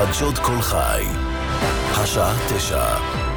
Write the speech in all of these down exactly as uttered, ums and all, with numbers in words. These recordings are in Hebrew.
חדשות כל חי. השעה תשע.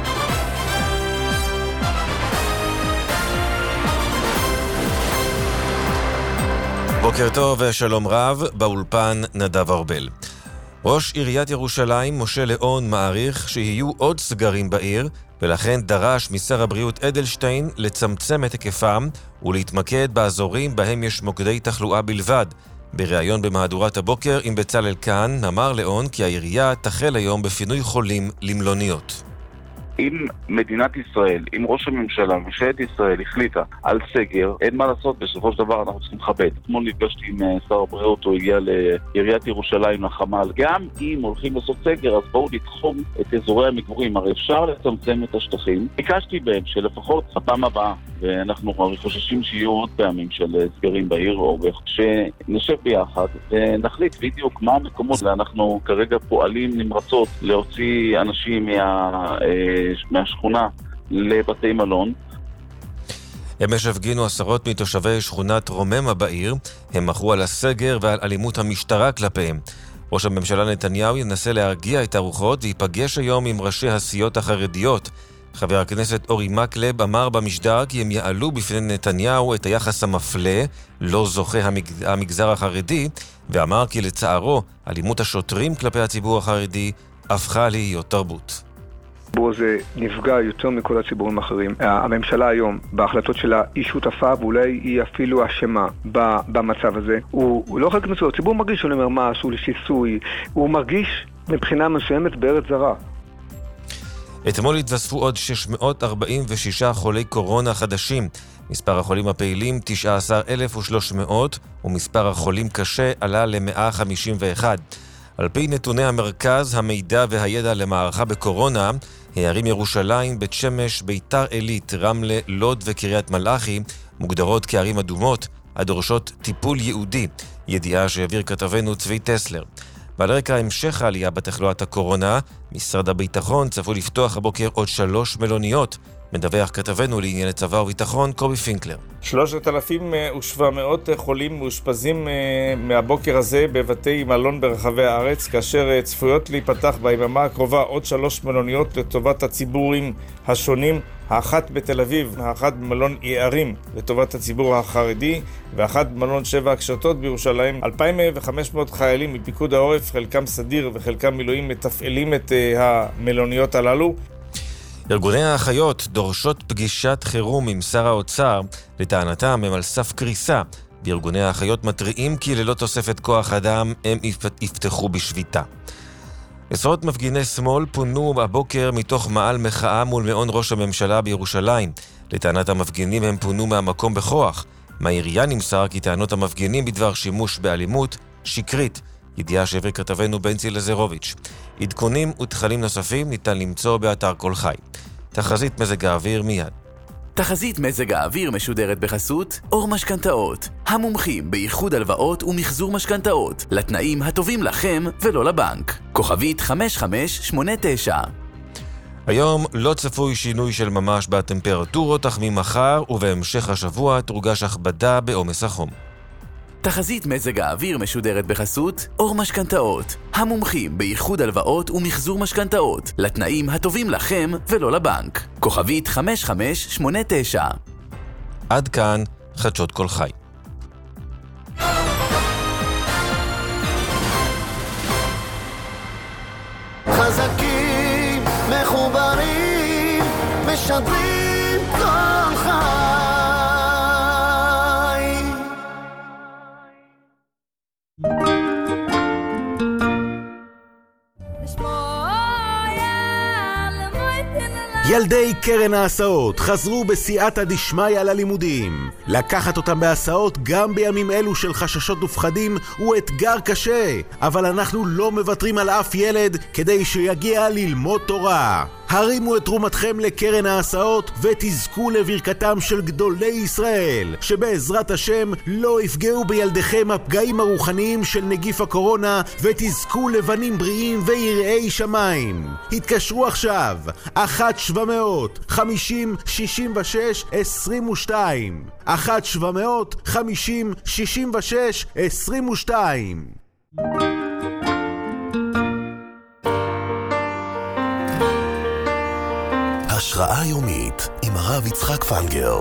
בוקר טוב ושלום רב, באולפן נדב ארבל. ראש עיריית ירושלים משה ליאון מעריך שיהיו עוד סגרים בעיר, ולכן דרש משר הבריאות אדלשטיין לצמצם את היקפם ולהתמקד באזורים בהם יש מוקדי תחלואה בלבד. בריאיון במהדורת הבוקר עם בצלאל כאן אמר ליאון כי העירייה תחל היום בפינוי חולים למלוניות. אם מדינת ישראל, אם ראש הממשלה, ממשלת ישראל החליטה על סגר, אין מה לעשות, בסופו של דבר אנחנו צריכים לכבד. אתמול נפגשתי עם שר הבריאות, הוא הגיע לעיריית ירושלים לחמ"ל. גם אם הולכים לעשות סגר, אז בואו לתחום את אזורי המגורים, הרי אפשר לצמצם את השטחים. ביקשתי בהם שלפחות הפעם הבאה, ואנחנו חוששים שיהיו עוד פעמים של סגרים בעיר, או שנשב ביחד ונחליט בדיוק מה המקומות. אנחנו כרגע פועלים נמרצות להוציא אנשים מה... מהשכונה לבתי מלון. אמש הפגינו עשרות מתושבי שכונת רוממה בעיר. הם מחו על הסגר ועל אלימות המשטרה כלפיהם. ראש הממשלה נתניהו ינסה להרגיע את הרוחות ויפגש היום עם ראשי הסיעות החרדיות. חבר הכנסת אורי מקלב אמר במשדר כי הם יעלו בפני נתניהו את היחס המפלה, לא זוכה המגזר החרדי, ואמר כי לצערו אלימות השוטרים כלפי הציבור החרדי הפכה להיות תרבות. הציבור הזה נפגע יותר מכל הציבורים האחרים. הממשלה היום, בהחלטות שלה, היא שותפה, ואולי היא אפילו אשמה במצב הזה. הוא, הוא לא חלק מצוות. הציבור מרגיש שהוא אומר מה עשו לשיסוי. הוא מרגיש מבחינה מסוימת בארץ זרה. אתמול התווספו עוד שש מאות ארבעים ושישה חולי קורונה חדשים. מספר החולים הפעילים תשעה עשר אלף ושלוש מאות, ומספר החולים קשה עלה ל-מאה חמישים ואחת. על פי נתוני המרכז, המידע והידע למערכה בקורונה, הערים ירושלים, בית שמש, ביתר עילית, רמלה, לוד וקריית מלאכי מוגדרות כערים אדומות, הדורשות טיפול ייעודי, ידיעה שהעביר כתבנו צבי טסלר. ועל רקע המשך העלייה בתחלואת הקורונה, משרד הביטחון צפוי לפתוח הבוקר עוד שלוש מלוניות, מדווח כתבנו לענייני צבא וביטחון קובי פינקלר. שלושת אלפים ושבע מאות חולים מאושפזים מהבוקר הזה בבתי מלון ברחבי הארץ, כאשר צפויות להיפתח ביממה הקרובה עוד שלוש מלוניות לטובת הציבורים השונים, האחת בתל אביב, האחת במלון יערים לטובת הציבור החרדי, ואחת במלון שבע הקשתות בירושלים. אלפיים וחמש מאות חיילים מפיקוד העורף, חלקם סדיר וחלקם מילואים, מתפעלים את המלוניות הללו. ארגוני האחיות דורשות פגישת חירום עם שר האוצר, לטענתם הם על סף קריסה. בארגוני האחיות מטריעים כי ללא תוספת כוח אדם הם יפתחו בשביתה. עשרות מפגיני שמאל פונו הבוקר מתוך מעל מחאה מול מעון ראש הממשלה בירושלים. לטענת המפגינים הם פונו מהמקום בכוח. מהעירייה נמסר כי טענות המפגינים בדבר שימוש באלימות שקרית. ידיעה שהעביר כתבנו בנצי לזרוביץ'. עדכונים ותכנים נוספים ניתן למצוא באתר כל חי. תחזית מזג האוויר מיד. תחזית מזג האוויר משודרת בחסות אור משכנתאות, המומחים באיחוד הלוואות ומחזור משכנתאות, לתנאים הטובים לכם ולא לבנק. כוכבית חמש חמש שמונה תשע. היום לא צפוי שינוי של ממש בטמפרטורות, אך ממחר ובהמשך השבוע תורגש הכבדה בעומס החום. תחזית מזג האוויר משודרת בחסות אור משכנתאות, המומחים באיחוד הלוואות ומחזור משכנתאות, לתנאים הטובים לכם ולא לבנק. כוכבית חמש חמש שמונה תשע. עד כאן חדשות כל חי. חזקים מחוברים משדרים כל חי. ילדי קרן ההסעות חזרו בסייעתא דשמיא ללימודים. לקחת אותם בהסעות גם בימים אלו של חששות ופחדים הוא אתגר קשה, אבל אנחנו לא מוותרים על אף ילד כדי שיגיע ללמוד תורה. הרימו את תרומתכם לקרן ההסעות ותזכו לברכתם של גדולי ישראל, שבעזרת השם לא יפגעו בילדיכם הפגעים הרוחניים של נגיף הקורונה, ותזכו לבנים בריאים ויראי שמיים. התקשרו עכשיו אחת שבע מאות חמישים שישים ושש עשרים ושתיים אחת שבע מאות חמישים שישים ושש עשרים ושתיים. השראה יומית עם הרב יצחק פנגר.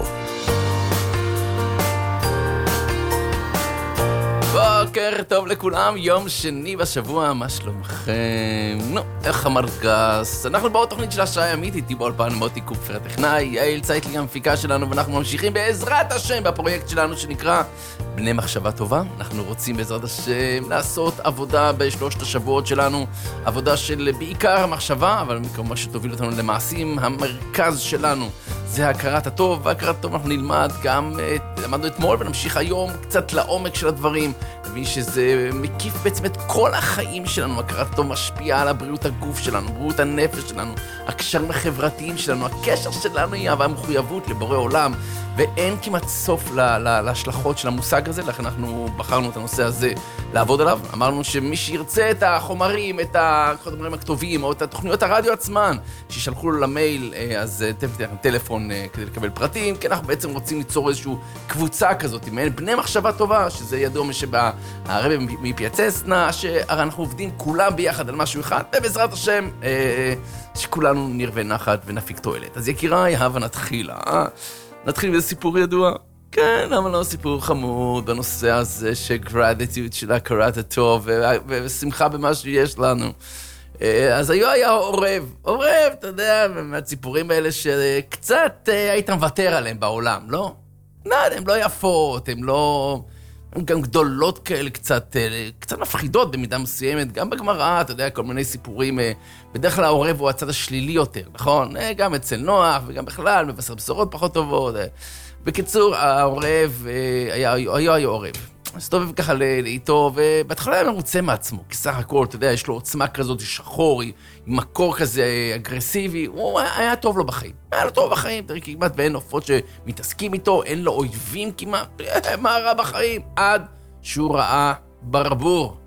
בוקר טוב לכולם, יום שני בשבוע, מה שלומכם? נו, איך אמרת גס? אנחנו בעוד תוכנית של השעה ימית, איתי באולפן מוטי קופפר הטכנאי, יעל צייטלי המפיקה שלנו, ואנחנו ממשיכים בעזרת השם בפרויקט שלנו שנקרא בני מחשבה טובה. אנחנו רוצים בעזרת השם לעשות עבודה בשלושת השבועות שלנו, עבודה של בעיקר המחשבה, אבל כמובן שתוביל אותנו למעשים. המרכז שלנו זה הכרת הטוב, והכרת הטוב אנחנו נלמד גם, למדנו אתמול ונמשיך היום קצת לעומק של הדברים, נבין שזה מקיף בעצם את כל החיים שלנו. הכרת הטוב משפיעה על הבריאות הגוף שלנו, בריאות הנפש שלנו, הקשרים החברתיים שלנו, הקשר שלנו היא והמחויבות לבורא עולם, ואין כמעט סוף להשלכות של המושג הזה, לכן אנחנו בחרנו את הנושא הזה לעבוד עליו. אמרנו שמי שירצה את החומרים, את החומרים הכתובים, או את התוכניות הרדיו עצמן, שישלחו לו למייל, אז תפתח טלפון כדי לקבל פרטים, כי אנחנו בעצם רוצים ליצור איזושהי קבוצה כזאת, מעין בני מחשבה טובה, שזה ידוע משבה הרבי מפייצסנה, שהרי אנחנו עובדים כולם ביחד על משהו אחד, ובעזרת השם, שכולנו נרווה נחת ונפיק תועלת. אז יקיריי, הבה נתחיל, אה? נתחיל עם סיפור ידוע. כן, למה לא סיפור חמוד בנושא הזה של גרטיטיוד, של הכרת הטוב, ושמחה במה שיש לנו. אז היו היה עורב, עורב, אתה יודע, מהציפורים האלה שקצת היית מוותר עליהם בעולם, לא? לא, הן לא יפות, הן לא... הן גם גדולות כאלה, קצת, קצת מפחידות במידה מסוימת, גם בגמרא, אתה יודע, כל מיני סיפורים, בדרך כלל העורב הוא הצד השלילי יותר, נכון? גם אצל נוח וגם בכלל, מבשר בשורות פחות טובות. בקיצור, העורב, היה, היה, היה עורב. הסתובב ככה לאיתו, ובהתחלה היה מרוצה מעצמו, כי סך הכל, אתה יודע, יש לו עוצמה כזאת שחור, עם מקור כזה אגרסיבי, הוא היה טוב לו בחיים. היה לו טוב בחיים, תראי, כמעט ואין עופות שמתעסקים איתו, אין לו אויבים כמעט, מה רע בחיים? עד שהוא ראה ברבור.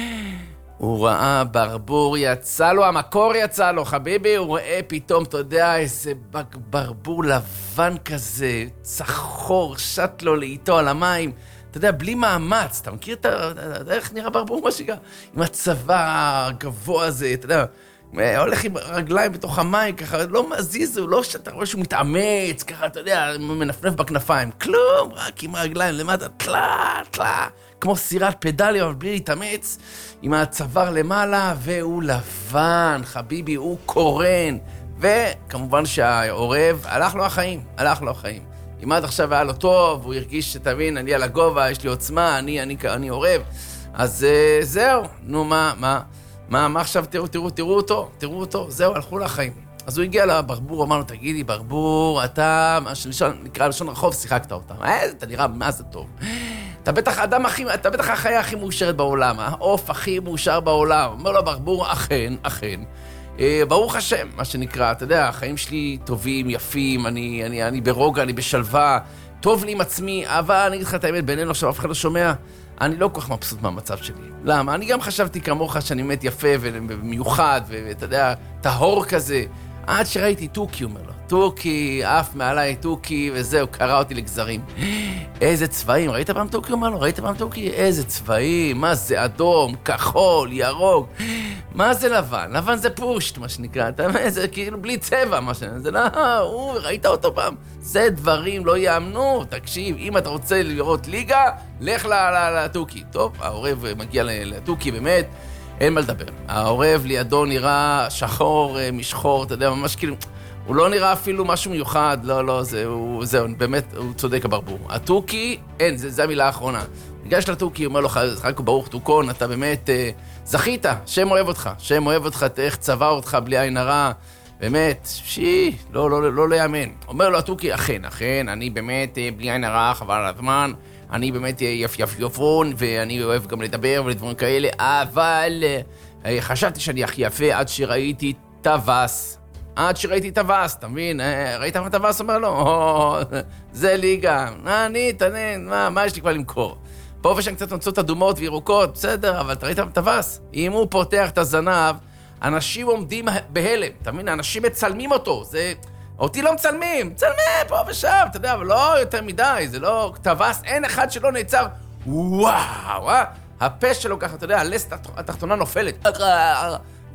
הוא ראה ברבור, יצא לו, המקור יצא לו, חביבי, הוא רואה פתאום, אתה יודע, איזה ברבור לבן כזה, צחור, שט לו לאיתו על המים, אתה יודע, בלי מאמץ, אתה מכיר את ה... איך נראה ברבור מה שגע? עם הצבא הגבוה הזה, אתה יודע, הולך עם רגליים בתוך המים, ככה, לא מזיז, הוא לא שאתה רואה שהוא מתאמץ, ככה, אתה יודע, מנפנף בכנפיים, כלום, רק עם הרגליים למטה, תלה, תלה, כמו סירת פדליה, אבל בלי להתאמץ, עם הצוואר למעלה, והוא לבן, חביבי, הוא קורן, וכמובן שהעורב, הלך לו החיים, הלך לו החיים. אם עד עכשיו היה לו טוב, הוא הרגיש שתבין, אני על הגובה, יש לי עוצמה, אני, אני, אני עורב. אז uh, זהו, נו מה, מה, מה, מה עכשיו תראו, תראו, תראו אותו, תראו אותו, זהו, הלכו לחיים. אז הוא הגיע לברבור, אמר לו, תגידי, ברבור, אתה, מה שנשאל, נקרא לשון רחוב, שיחקת אותה. אה, אתה נראה, מה זה טוב? אתה בטח האדם הכי, אתה בטח החיה הכי מאושרת בעולם, העוף הכי מאושר בעולם. אומר לו, ברבור, אכן, אכן. ברוך השם, מה שנקרא, אתה יודע, החיים שלי טובים, יפים, אני, אני, אני ברוגע, אני בשלווה, טוב לי עם עצמי, אבל אני אגיד לך את האמת, בינינו עכשיו אף אחד לא שומע, אני לא כל כך מבסוט מהמצב שלי. למה? אני גם חשבתי כמוך שאני באמת יפה ומיוחד, ואתה יודע, טהור כזה, עד שראיתי טוקי, אומר לו, טוקי, אף מעליי טוקי, וזהו, קרא אותי לגזרים. איזה צבעים, ראית פעם טוקי? אומר לו, ראית פעם טוקי? איזה צבעים, מה זה אדום, כחול, ירוק, מה זה לבן? לבן זה פושט, מה שנקרא, זה כאילו בלי צבע, מה שנקרא, זה לא, הוא, ראית אותו פעם? זה דברים לא יאמנו, תקשיב, אם אתה רוצה לראות ליגה, לך לטוקי. טוב, העורב מגיע לטוקי, באמת, אין מה לדבר. העורב לידו נראה שחור, משחור, אתה יודע, ממש כאילו, הוא לא נראה אפילו משהו מיוחד, לא, לא, זה, הוא, זה, באמת, הוא צודק הברבור. הטוקי, אין, זה, זה המילה האחרונה. ניגש לטוקי, אומר לו, חלקו ברוך טוקון, אתה באמת אה, זכית, שם אוהב אותך, שם אוהב אותך, איך צבע אותך בלי עין הרע, באמת, שי, לא, לא, לא, לא להאמן. אומר לו הטוקי, אכן, אכן, אני באמת אה, בלי עין הרע, חבל על הזמן, אני באמת יפ יפ יפון, ואני אוהב גם לדבר ולדברים כאלה, אבל אה, חשבתי שאני הכי יפה עד שראיתי טווס. עד שראיתי טווס, אתה מבין? ראית מה טווס אומר לו? זה ליגה. אני, תנן, מה, מה יש לי כבר למכור? פה ושם קצת נוצות אדומות וירוקות, בסדר, אבל אתה ראית מה טווס? אם הוא פותח את הזנב, אנשים עומדים בהלם, אתה מבין? אנשים מצלמים אותו, זה... אותי לא מצלמים, מצלמים פה ושם, אתה יודע, אבל לא יותר מדי, זה לא טווס, אין אחד שלא נעצר, וואו, אה? הפה שלו ככה, אתה יודע, הלסת התחתונה נופלת,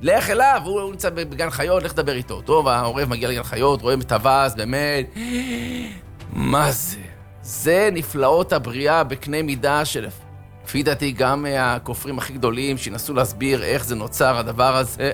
לך אליו, הוא, הוא נמצא בגן חיות, לך דבר איתו. טוב, העורב מגיע לגן חיות, רואה את הווז, באמת. מה זה? זה נפלאות הבריאה בקנה מידה של... לפי דעתי גם הכופרים הכי גדולים שינסו להסביר איך זה נוצר הדבר הזה,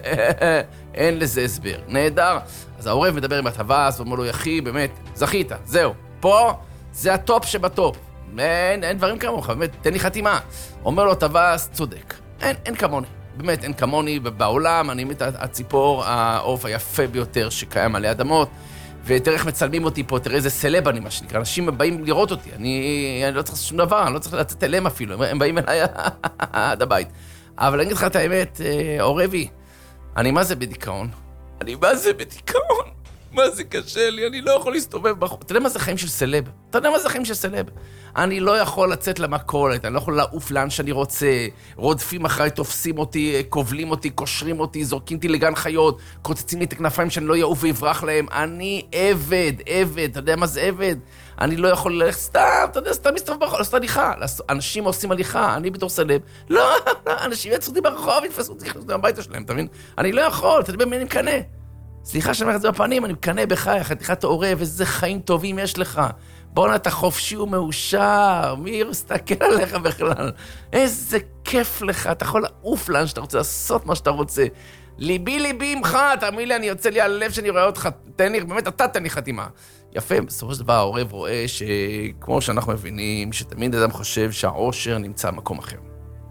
אין לזה הסבר. נהדר. אז העורב מדבר עם הווז, ואומר לו, יחי, באמת, זכית, זהו. פה זה הטופ שבטופ. אין, אין דברים כמוך, באמת, תן לי חתימה. אומר לו, הווז, צודק. אין, אין כמוני. באמת, אין כמוני בעולם, אני מת הציפור, העוף היפה ביותר שקיים עלי אדמות, ותראה איך מצלמים אותי פה, תראה איזה סלב אני, מה שנקרא, אנשים באים לראות אותי, אני, אני לא צריך שום דבר, אני לא צריך לצאת אליהם אפילו, הם באים אליי עד הבית. אבל אני אגיד לך את האמת, עורבי, אני מה זה בדיכאון? אני מה זה בדיכאון? מה זה קשה לי? אני לא יכול להסתובב בחוץ. אתה יודע מה זה חיים של סלב? אתה יודע מה זה חיים של סלב? אני לא יכול לצאת למכולת, אני לא יכול לעוף לאן שאני רוצה, רודפים אחריי, תופסים אותי, כובלים אותי, קושרים אותי, זורקים אותי לגן חיות, קוצצים לי את הכנפיים שאני לא יעוף ויברח להם. אני עבד, עבד, אתה יודע מה זה עבד? אני לא יכול ללכת סתם, אתה יודע, סתם מסתובב ברחוב, לעשות הליכה. אנשים עושים הליכה, אני בתור סלב. לא, אנשים יצאו אותי ברחוב, יתפסו אותי, יחלו אותי מהביתה שלהם, אתה מבין? אני לא יכול, אתה יודע במי אני מקנה. סליחה שאני אומר את זה בפנים, אני מקנה בך, חתיכת עורב, איזה חיים טובים יש לך. בוא אתה חופשי ומאושר, מי מסתכל עליך בכלל? איזה כיף לך, אתה יכול לעוף לאן שאתה רוצה, לעשות מה שאתה רוצה. ליבי ליבי ממך, תאמין לי, אני יוצא לי על הלב שאני רואה אותך, תן לי, באמת אתה תן לי חתימה. יפה, בסופו של דבר העורב רואה שכמו שאנחנו מבינים, שתמיד אדם חושב שהעושר נמצא במקום אחר.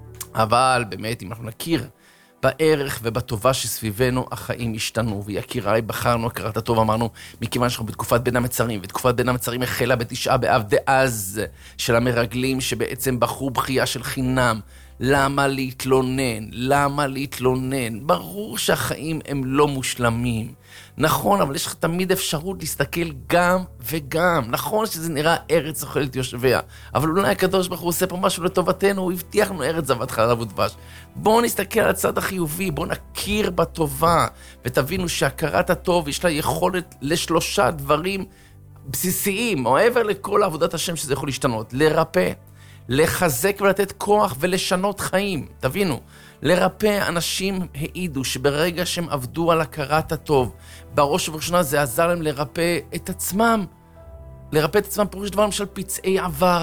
אבל באמת, אם אנחנו נכיר בערך ובטובה שסביבנו החיים השתנו, ויקיריי בחרנו הכרת הטוב, אמרנו, מכיוון שאנחנו בתקופת בין המצרים, ותקופת בין המצרים החלה בתשעה באב דאז של המרגלים שבעצם בחרו בחייה של חינם. למה להתלונן? למה להתלונן? ברור שהחיים הם לא מושלמים. נכון, אבל יש לך תמיד אפשרות להסתכל גם וגם. נכון שזה נראה ארץ אוכלת יושביה, אבל אולי הקדוש ברוך הוא עושה פה משהו לטובתנו, הוא הבטיח לנו ארץ זבת חלב ודבש. בואו נסתכל על הצד החיובי, בואו נכיר בטובה, ותבינו שהכרת הטוב יש לה יכולת לשלושה דברים בסיסיים, מעבר לכל עבודת השם שזה יכול להשתנות. לרפא, לחזק ולתת כוח ולשנות חיים. תבינו, לרפא אנשים העידו שברגע שהם עבדו על הכרת הטוב, בראש ובראשונה זה עזר להם לרפא את עצמם. לרפא את עצמם פירוש דברים של פצעי עבר.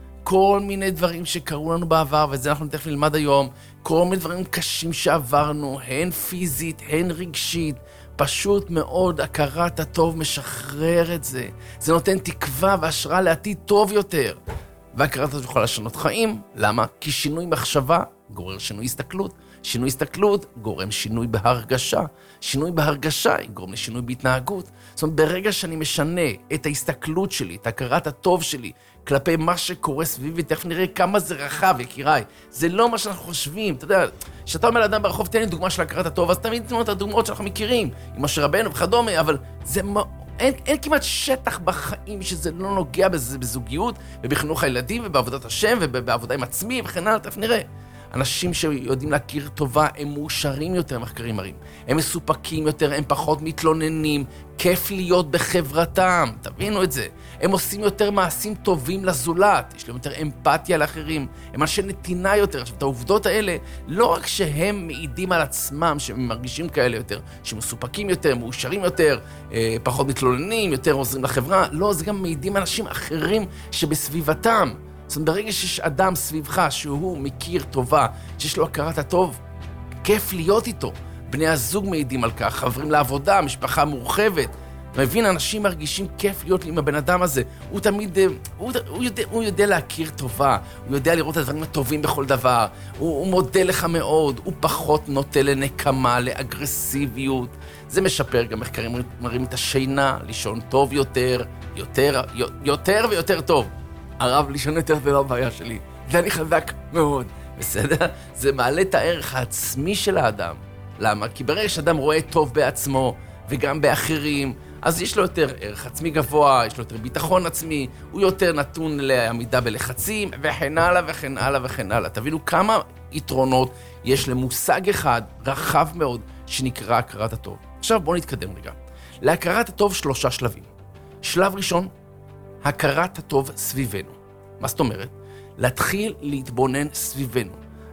כל מיני דברים שקרו לנו בעבר, וזה אנחנו תכף נלמד היום, כל מיני דברים קשים שעברנו, הן פיזית, הן רגשית. פשוט מאוד הכרת הטוב משחרר את זה. זה נותן תקווה והשראה לעתיד טוב יותר. והכרת הטוב יכולה לשנות חיים. למה? כי שינוי מחשבה גורר שינוי הסתכלות. שינוי הסתכלות גורם שינוי בהרגשה. שינוי בהרגשה יגרום לשינוי בהתנהגות. זאת אומרת, ברגע שאני משנה את ההסתכלות שלי, את הכרת הטוב שלי, כלפי מה שקורה סביבי, תכף נראה כמה זה רחב, יקיריי. זה לא מה שאנחנו חושבים. אתה יודע, כשאתה אומר לאדם ברחוב, תן לי דוגמה של הכרת הטוב, אז תמיד תנו את הדוגמאות שאנחנו מכירים, עם משה רבנו וכדומה, אבל זה אין, אין כמעט שטח בחיים שזה לא נוגע בזה, בזוגיות, ובחינוך הילדים, ובעבודת השם, ובעבודה עם עצמי, וכן הלאה, תכף נראה. אנשים שיודעים להכיר טובה, הם מאושרים יותר, מחקרים מראים. הם מסופקים יותר, הם פחות מתלוננים, כיף להיות בחברתם, תבינו את זה. הם עושים יותר מעשים טובים לזולת, יש להם יותר אמפתיה לאחרים, הם אנשי נתינה יותר. עכשיו, את העובדות האלה, לא רק שהם מעידים על עצמם, שהם מרגישים כאלה יותר, שמסופקים יותר, מאושרים יותר, אה, פחות מתלוננים, יותר עוזרים לחברה, לא, זה גם מעידים אנשים אחרים שבסביבתם. זאת אומרת, ברגע שיש אדם סביבך שהוא מכיר טובה, שיש לו הכרת הטוב, כיף להיות איתו. בני הזוג מעידים על כך, חברים לעבודה, משפחה מורחבת. מבין, אנשים מרגישים כיף להיות עם הבן אדם הזה. הוא תמיד, הוא, הוא, יודע, הוא יודע להכיר טובה, הוא יודע לראות את הדברים הטובים בכל דבר, הוא, הוא מודה לך מאוד, הוא פחות נוטה לנקמה, לאגרסיביות. זה משפר גם מחקרים מראים את השינה, לישון טוב יותר, יותר, יותר ויותר טוב. הרב, לישון יותר זה לא הבעיה שלי. זה אני חזק מאוד, בסדר? זה מעלה את הערך העצמי של האדם. למה? כי ברגע שאדם רואה טוב בעצמו וגם באחרים, אז יש לו יותר ערך עצמי גבוה, יש לו יותר ביטחון עצמי, הוא יותר נתון לעמידה בלחצים, וכן הלאה וכן הלאה וכן הלאה. תבינו כמה יתרונות יש למושג אחד רחב מאוד שנקרא הכרת הטוב. עכשיו בואו נתקדם רגע. להכרת הטוב שלושה שלבים. שלב ראשון, הכרת הטוב סביבנו. מה זאת אומרת? להתחיל להתבונן סביבנו.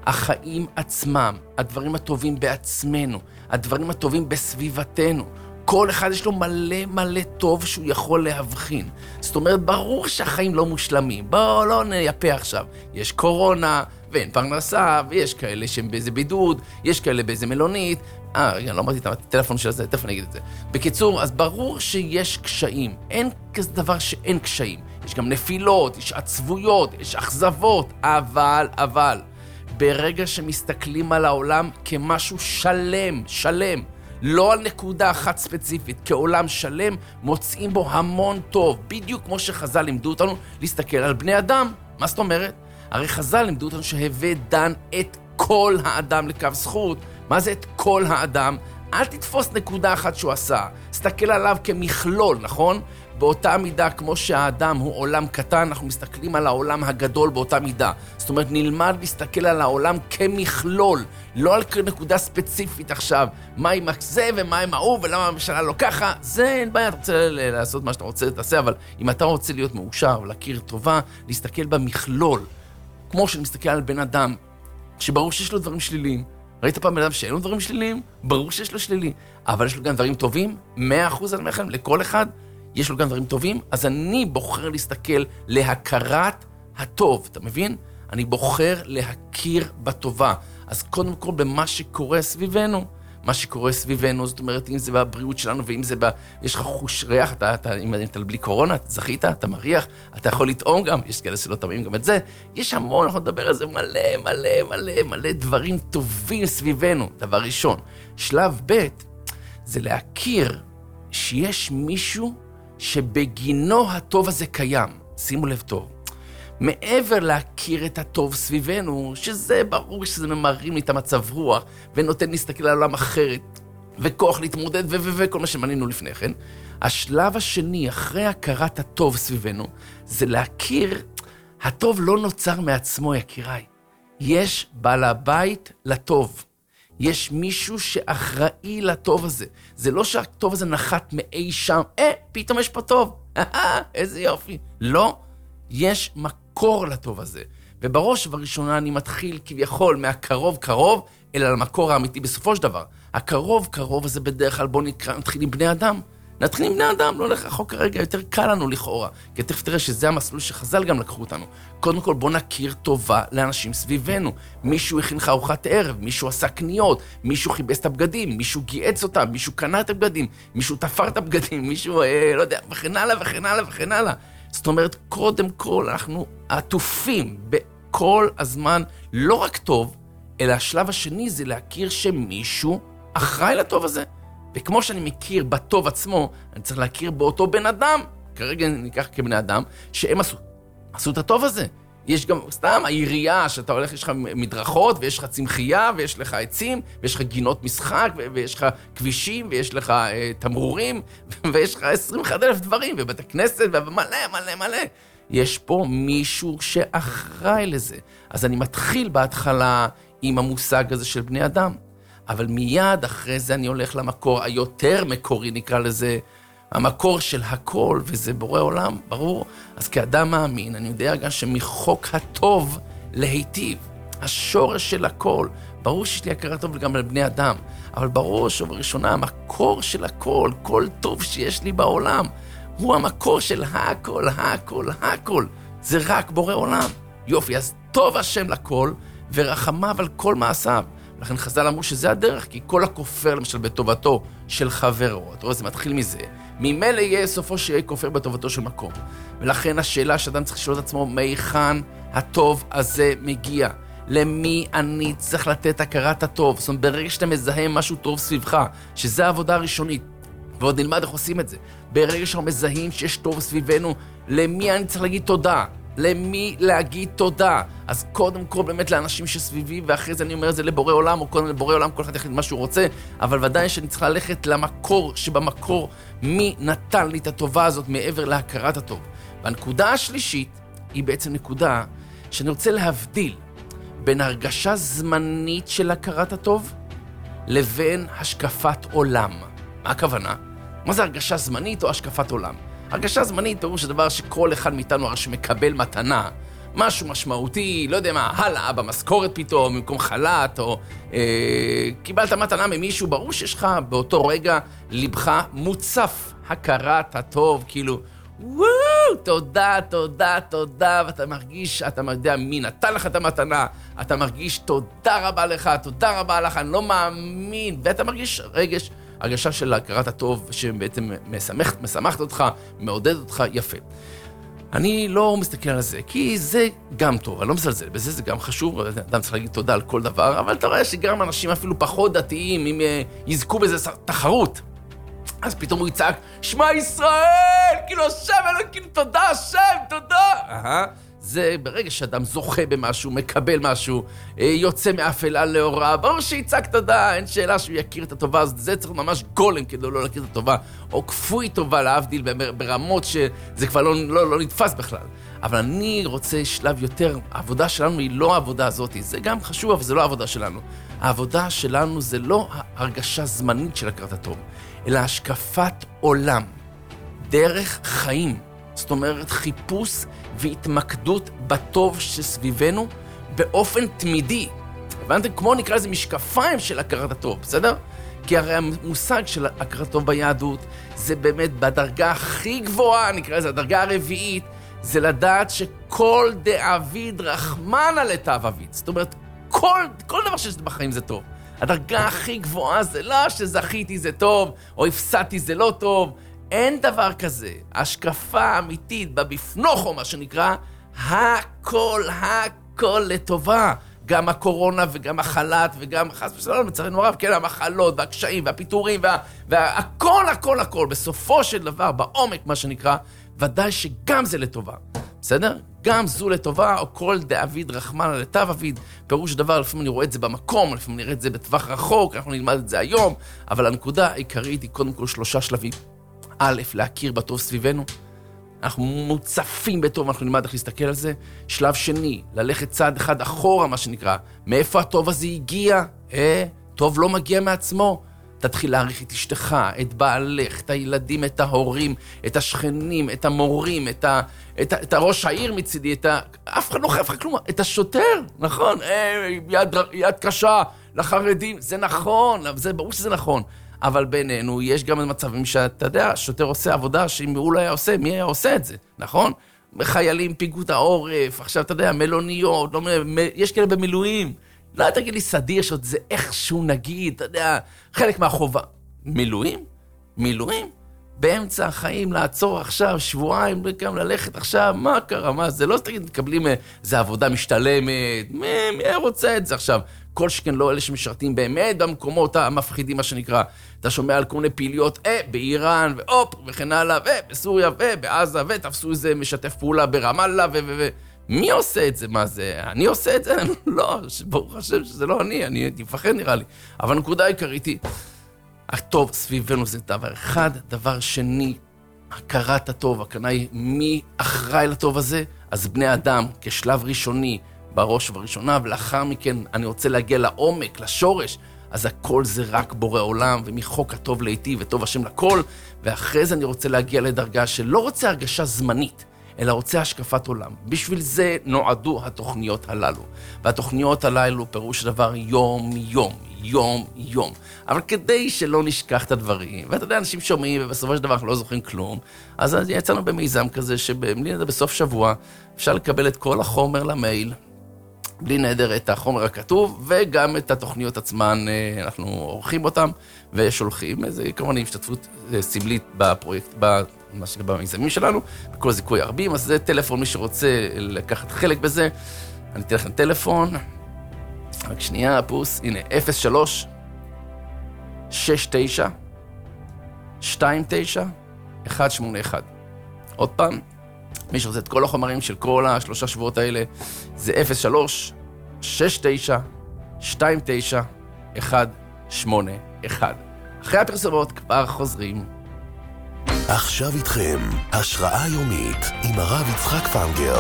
החיים עצמם, הדברים הטובים בעצמנו, הדברים הטובים בסביבתנו. כל אחד יש לו מלא מלא טוב שהוא יכול להבחין. זאת אומרת, ברור שהחיים לא מושלמים. בואו לא נייפה עכשיו. יש קורונה, ואין פרנסה, ויש כאלה שהם באיזה בידוד, יש כאלה באיזה מלונית. אה, רגע, לא אמרתי את הטלפון של זה, תכף נגיד את זה. בקיצור, אז ברור שיש קשיים. אין כזה דבר שאין קשיים. יש גם נפילות, יש עצבויות, יש אכזבות, אבל, אבל, ברגע שמסתכלים על העולם כמשהו שלם, שלם, לא על נקודה אחת ספציפית, כעולם שלם, מוצאים בו המון טוב, בדיוק כמו שחז"ל לימדו אותנו להסתכל על בני אדם. מה זאת אומרת? הרי חז"ל לימדו אותנו שהווה דן את כל האדם לקו זכות. מה זה את כל האדם? אל תתפוס נקודה אחת שהוא עשה, תסתכל עליו כמכלול, נכון? באותה מידה, כמו שהאדם הוא עולם קטן, אנחנו מסתכלים על העולם הגדול באותה מידה. זאת אומרת, נלמד להסתכל על העולם כמכלול, לא על נקודה ספציפית עכשיו, מה עם זה ומה עם ההוא ולמה הממשלה לא ככה. זה אין בעיה, אתה רוצה לעשות מה שאתה רוצה לתעשה, אבל אם אתה רוצה להיות מאושר ולהכיר טובה, להסתכל במכלול, כמו שאני מסתכל על בן אדם, שברור שיש לו דברים שליליים. ראית פעם בן אדם שאין לו דברים שליליים? ברור שיש לו שלילי, אבל יש לו גם דברים טובים, מאה אחוז על מכם, לכל אחד. יש לו גם דברים טובים, אז אני בוחר להסתכל להכרת הטוב, אתה מבין? אני בוחר להכיר בטובה. אז קודם כל במה שקורה סביבנו, מה שקורה סביבנו, זאת אומרת, אם זה בבריאות שלנו, ואם זה ב... יש לך חוש ריח, אתה, אתה, אם אתה בלי קורונה, אתה זכית, אתה מריח, אתה יכול לטעום גם, יש כאלה שלא טעמים גם את זה. יש המון, אנחנו נדבר על זה מלא, מלא, מלא, מלא דברים טובים סביבנו. דבר ראשון. שלב ב' זה להכיר שיש מישהו שבגינו הטוב הזה קיים. שימו לב טוב. מעבר להכיר את הטוב סביבנו, שזה ברור שזה ממרים לי את המצב רוח, ונותן להסתכל על עולם אחרת, וכוח להתמודד ו... ו... וכל מה שמנינו לפני כן. השלב השני, אחרי הכרת הטוב סביבנו, זה להכיר, הטוב לא נוצר מעצמו, יקיריי. יש בעל הבית לטוב. יש מישהו שאחראי לטוב הזה. זה לא שהטוב הזה נחת מאי שם, אה, פתאום יש פה טוב. איזה יופי. לא, יש מקור לטוב הזה. ובראש ובראשונה אני מתחיל כביכול מהקרוב קרוב, אלא למקור האמיתי בסופו של דבר. הקרוב קרוב הזה בדרך כלל, בוא נקרא, נתחיל עם בני אדם. נתחיל עם בני אדם, לא הולך רחוק כרגע, יותר קל לנו לכאורה. כי תכף תראה שזה המסלול שחז"ל גם לקחו אותנו. קודם כל בוא נכיר טובה לאנשים סביבנו. מישהו הכין לך ארוחת ערב, מישהו עשה קניות, מישהו חיבס את הבגדים, מישהו גיעץ אותם, מישהו קנה את הבגדים, מישהו תפר את הבגדים, מישהו, אה, לא יודע, וכן הלאה וכן הלאה וכן הלאה. זאת אומרת, קודם כל אנחנו עטופים בכל הזמן, לא רק טוב, אלא השלב השני זה להכיר שמישהו אחראי לטוב הזה. וכמו שאני מכיר בטוב עצמו, אני צריך להכיר באותו בן אדם, כרגע ניקח כבני אדם, שהם עשו, עשו את הטוב הזה. יש גם, סתם, העירייה, שאתה הולך, יש לך מדרכות, ויש לך צמחייה, ויש לך עצים, ויש לך גינות משחק, ויש לך כבישים, ויש לך אה, תמרורים, ויש לך עשרים ואחד אלף דברים, ובית הכנסת, ומלא, מלא, מלא. יש פה מישהו שאחראי לזה. אז אני מתחיל בהתחלה עם המושג הזה של בני אדם. אבל מיד אחרי זה אני הולך למקור היותר מקורי, נקרא לזה, המקור של הכל, וזה בורא עולם, ברור. אז כאדם מאמין, אני יודע גם שמחוק הטוב להיטיב, השורש של הכל, ברור שיש לי הכרת טוב גם לבני אדם, אבל בראש ובראשונה, המקור של הכל, כל טוב שיש לי בעולם, הוא המקור של הכל, הכל, הכל. זה רק בורא עולם. יופי, אז טוב השם לכל, ורחמיו על כל מעשיו. לכן חז"ל אמרו שזה הדרך, כי כל הכופר למשל בטובתו של חברו, אתה רואה, זה מתחיל מזה, ממילא יהיה סופו שיהיה כופר בטובתו של מקום. ולכן השאלה שאדם צריך לשאול את עצמו, מהיכן הטוב הזה מגיע? למי אני צריך לתת הכרת הטוב? זאת אומרת, ברגע שאתה מזהה משהו טוב סביבך, שזה העבודה הראשונית, ועוד נלמד איך עושים את זה, ברגע שאנחנו מזהים שיש טוב סביבנו, למי אני צריך להגיד תודה? למי להגיד תודה? אז קודם כל באמת לאנשים שסביבי, ואחרי זה אני אומר את זה לבורא עולם, או קודם לבורא עולם, כל אחד יחליט מה שהוא רוצה, אבל ודאי שאני צריך ללכת למקור, שבמקור מי נתן לי את הטובה הזאת מעבר להכרת הטוב. והנקודה השלישית היא בעצם נקודה שאני רוצה להבדיל בין הרגשה זמנית של הכרת הטוב לבין השקפת עולם. מה הכוונה? מה זה הרגשה זמנית או השקפת עולם? הרגשה זמנית, ברור שדבר שכל אחד מאיתנו הרי שמקבל מתנה, משהו משמעותי, לא יודע מה, הלאה במשכורת פתאום, במקום חל"ת, או אה, קיבלת מתנה ממישהו, ברור שיש לך באותו רגע לבך מוצף הכרת הטוב, כאילו, וואו, תודה, תודה, תודה, ואתה מרגיש, אתה יודע מי נתן לך את המתנה, אתה מרגיש תודה רבה לך, תודה רבה לך, אני לא מאמין, ואתה מרגיש רגש, הרגשה של הכרת הטוב, שבעצם משמחת, משמחת אותך, מעודד אותך, יפה. אני לא מסתכל על זה, כי זה גם טוב, אני לא מזלזל, בזה זה גם חשוב, אדם צריך להגיד תודה על כל דבר, אבל אתה רואה שגם אנשים אפילו פחות דתיים, אם יזכו בזה תחרות, אז פתאום הוא יצעק, שמע ישראל, כאילו השם, כאילו תודה השם, תודה. אהה, זה ברגע שאדם זוכה במשהו, מקבל משהו, יוצא מאפלה לאורה, ברור שיצעק תודה, אין שאלה שהוא יכיר את הטובה, אז זה צריך ממש גולם כדי לא להכיר את הטובה, או כפוי טובה להבדיל ברמות שזה כבר לא, לא, לא נתפס בכלל. אבל אני רוצה שלב יותר, העבודה שלנו היא לא העבודה הזאת, זה גם חשוב, אבל זה לא העבודה שלנו. העבודה שלנו זה לא הרגשה זמנית של הכרת הטוב, אלא השקפת עולם, דרך חיים, זאת אומרת חיפוש והתמקדות בטוב שסביבנו באופן תמידי. הבנתם? כמו נקרא לזה משקפיים של הכרת הטוב, בסדר? כי הרי המושג של הכרת הטוב ביהדות זה באמת בדרגה הכי גבוהה, נקרא לזה הדרגה הרביעית, זה לדעת שכל דאביד רחמנא לטב אביד. זאת אומרת, כל, כל דבר שיש בחיים זה טוב. הדרגה הכי גבוהה זה לא שזכיתי זה טוב, או הפסדתי זה לא טוב. אין דבר כזה. השקפה אמיתית בבפנוכו, מה שנקרא, הכל, הכל לטובה. גם הקורונה וגם החל"ת וגם חס ושלום, לצערנו הרב, כן, המחלות והקשיים והפיטורים וה, והכל, הכל, הכל. בסופו של דבר, בעומק, מה שנקרא, ודאי שגם זה לטובה. בסדר? גם זו לטובה, או כל דאביד רחמנא לטב אביד, פירוש דבר, לפעמים אני רואה את זה במקום, לפעמים נראה את זה בטווח רחוק, אנחנו נלמד את זה היום, אבל הנקודה העיקרית היא קודם כל שלושה שלבים. א', להכיר בטוב סביבנו, אנחנו מוצפים בטוב, אנחנו נלמד איך להסתכל על זה. שלב שני, ללכת צעד אחד אחורה, מה שנקרא, מאיפה הטוב הזה הגיע? אה, טוב לא מגיע מעצמו. תתחיל להעריך את אשתך, את בעלך, את הילדים, את ההורים, את השכנים, את המורים, את, ה, את, ה, את הראש העיר מצידי, את ה... אף אחד לא חייב לך כלום, את השוטר, נכון? אה, יד, יד קשה לחרדים, זה נכון, זה ברור שזה נכון. אבל בינינו יש גם מצבים שאתה יודע, השוטר עושה עבודה שאם הוא לא היה עושה, מי היה עושה את זה, נכון? חיילים, פיגוד העורף, עכשיו אתה יודע, מלוניות, לא, יש כאלה במילואים. לא תגיד לי סדיר שעוד זה איכשהו נגיד, אתה יודע, חלק מהחובה. מילואים? מילואים? באמצע החיים לעצור עכשיו, שבועיים, גם ללכת עכשיו, מה קרה, מה זה? לא תגיד, מקבלים, זה עבודה משתלמת, מי, מי רוצה את זה עכשיו? כל שכן לא אלה שמשרתים באמת במקומות המפחידים, מה שנקרא. אתה שומע על כל מיני פעיליות, אה, באיראן, ואופ, וכן הלאה, ובסוריה, ובעזה, ותפסו איזה משתף פעולה ברמאללה, ו... ו... מי עושה את זה? מה זה? אני עושה את זה? לא, ברוך השם שזה לא אני, אני מפחד נראה לי. אבל הנקודה העיקרית היא, הטוב סביבנו זה דבר אחד, דבר שני, הכרת הטוב, הכוונה היא מי אחראי לטוב הזה, אז בני אדם כשלב ראשוני, בראש ובראשונה, ולאחר מכן אני רוצה להגיע לעומק, לשורש, אז הכל זה רק בורא עולם, ומחוק הטוב להיטיב וטוב השם לכל, ואחרי זה אני רוצה להגיע לדרגה שלא רוצה הרגשה זמנית, אלא רוצה השקפת עולם. בשביל זה נועדו התוכניות הללו. והתוכניות הללו פירוש דבר יום יום, יום יום. אבל כדי שלא נשכח את הדברים, ואתה יודע, אנשים שומעים ובסופו של דבר אנחנו לא זוכרים כלום, אז יצאנו במיזם כזה שבלי נדר בסוף שבוע אפשר לקבל את כל החומר למייל, בלי נדר את החומר הכתוב, וגם את התוכניות עצמן, אנחנו עורכים אותם ושולחים. זה כמובן השתתפות סמלית בפרויקט, מה שקרה במיזמים שלנו, בכל זיכוי הרבים, אז זה טלפון, מי שרוצה לקחת חלק בזה, אני אתן לכם טלפון, רק שנייה, פוס, הנה, אפס שלוש שש תשע שתיים תשע אחת שמונה אחת. עוד פעם, מי שרוצה את כל החומרים של כל השלושה שבועות האלה, זה אפס שלוש שש תשע שתיים תשע אחת שמונה אחת. אחרי הפרסומות כבר חוזרים. עכשיו איתכם, השראה יומית עם הרב יצחק פנגר.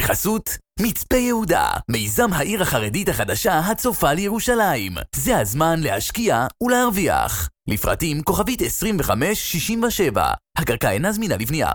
בחסות מצפה יהודה, מיזם העיר החרדית החדשה הצופה לירושלים. זה הזמן להשקיע ולהרוויח. לפרטים כוכבית עשרים וחמש שישים ושבע. הקרקע אינה זמינה לבנייה.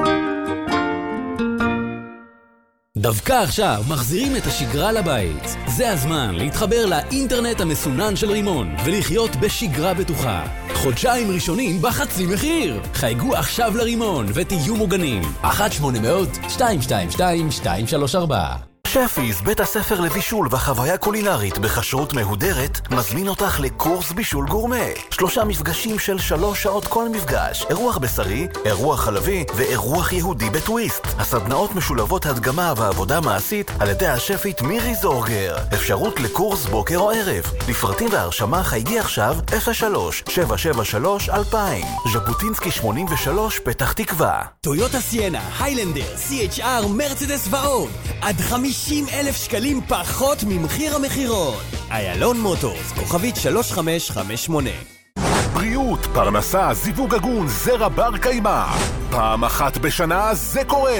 דווקא עכשיו מחזירים את השגרה לבית. זה הזמן להתחבר לאינטרנט המסונן של רימון ולחיות בשגרה בטוחה. חודשיים ראשונים בחצי מחיר. חייגו עכשיו לרימון ותהיו מוגנים. אחת שמונה מאות שתיים שתיים שתיים שתיים שלוש ארבע. שפיס, בית הספר לבישול וחוויה קולינרית בכשרות מהודרת, מזמין אותך לקורס בישול גורמה. שלושה מפגשים של שלוש שעות כל מפגש. אירוח בשרי, אירוח חלבי ואירוח יהודי בטוויסט. הסדנאות משולבות הדגמה ועבודה מעשית על ידי השפית מירי זורגר. אפשרות לקורס בוקר או ערב. לפרטים והרשמה חייגי עכשיו אפס שלוש שבע שבע שלוש אלפיים. ז'בוטינסקי שמונים ושלוש פתח תקווה. טויוטה סיינה, היילנדר, סי אייץ' אר, מרצדס ועוד. עד חמישים אלף שקלים פחות ממחיר המחירות. איילון מוטורס, כוכבית שלוש חמש חמש שמונה. בריאות, פרנסה, זיווג הגון, זרע בר קיימא. פעם אחת בשנה זה קורה.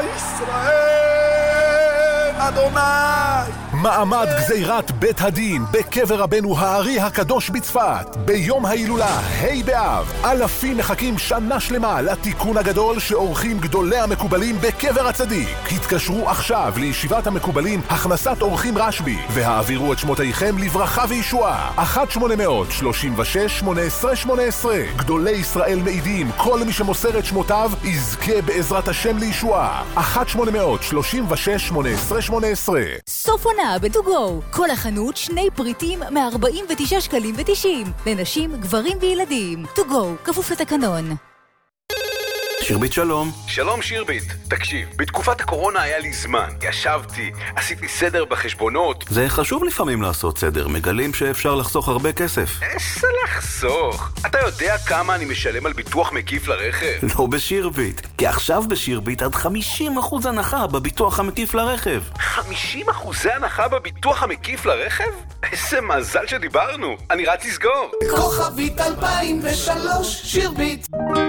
ישראל, אדוני. מעמד גזירת בית הדין בקבר רבנו הארי הקדוש בצפת. ביום ההילולה, ה' באב, אלפים מחכים שנה שלמה לתיקון הגדול שעורכים גדולי המקובלים בקבר הצדיק. התקשרו עכשיו לישיבת המקובלים הכנסת אורחים רשב"י והעבירו את שמותיכם לברכה וישועה. אחת שמונה מאות שלושים ושש שמונה עשרה שמונה עשרה. גדולי ישראל מעידים, כל מי שמוסר את שמותיו יזכה בעזרת השם לישועה. אחת שמונה מאות שלושים ושש שמונה עשרה שמונה עשרה. סוף עונה בטוגו. כל החנות שני פריטים מ-ארבעים ותשעה שקלים ותשעים. לנשים, גברים וילדים. טוגו, כפוף לתקנון. שירבית שלום. שלום שירבית. תקשיב, בתקופת הקורונה היה לי זמן. ישבתי, עשיתי סדר בחשבונות. זה חשוב לפעמים לעשות סדר. מגלים שאפשר לחסוך הרבה כסף. איזה לחסוך? אתה יודע כמה אני משלם על ביטוח מקיף לרכב? לא בשירבית. כי עכשיו בשירבית עד חמישים אחוז הנחה בביטוח המקיף לרכב. חמישים אחוז הנחה בביטוח המקיף לרכב? איזה מזל שדיברנו. אני רץ לסגור. כוכבית אלפיים ושלוש, שירבית.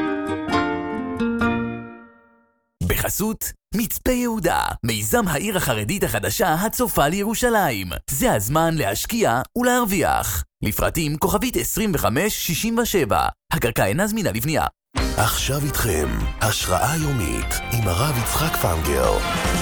בחסות מצפה יהודה, מיזם העיר החרדית החדשה הצופה לירושלים. זה הזמן להשקיע ולהרוויח. לפרטים כוכבית עשרים וחמש שישים ושבע. הקרקע אינה זמינה לבנייה. עכשיו איתכם, השראה יומית עם הרב יצחק פנגר.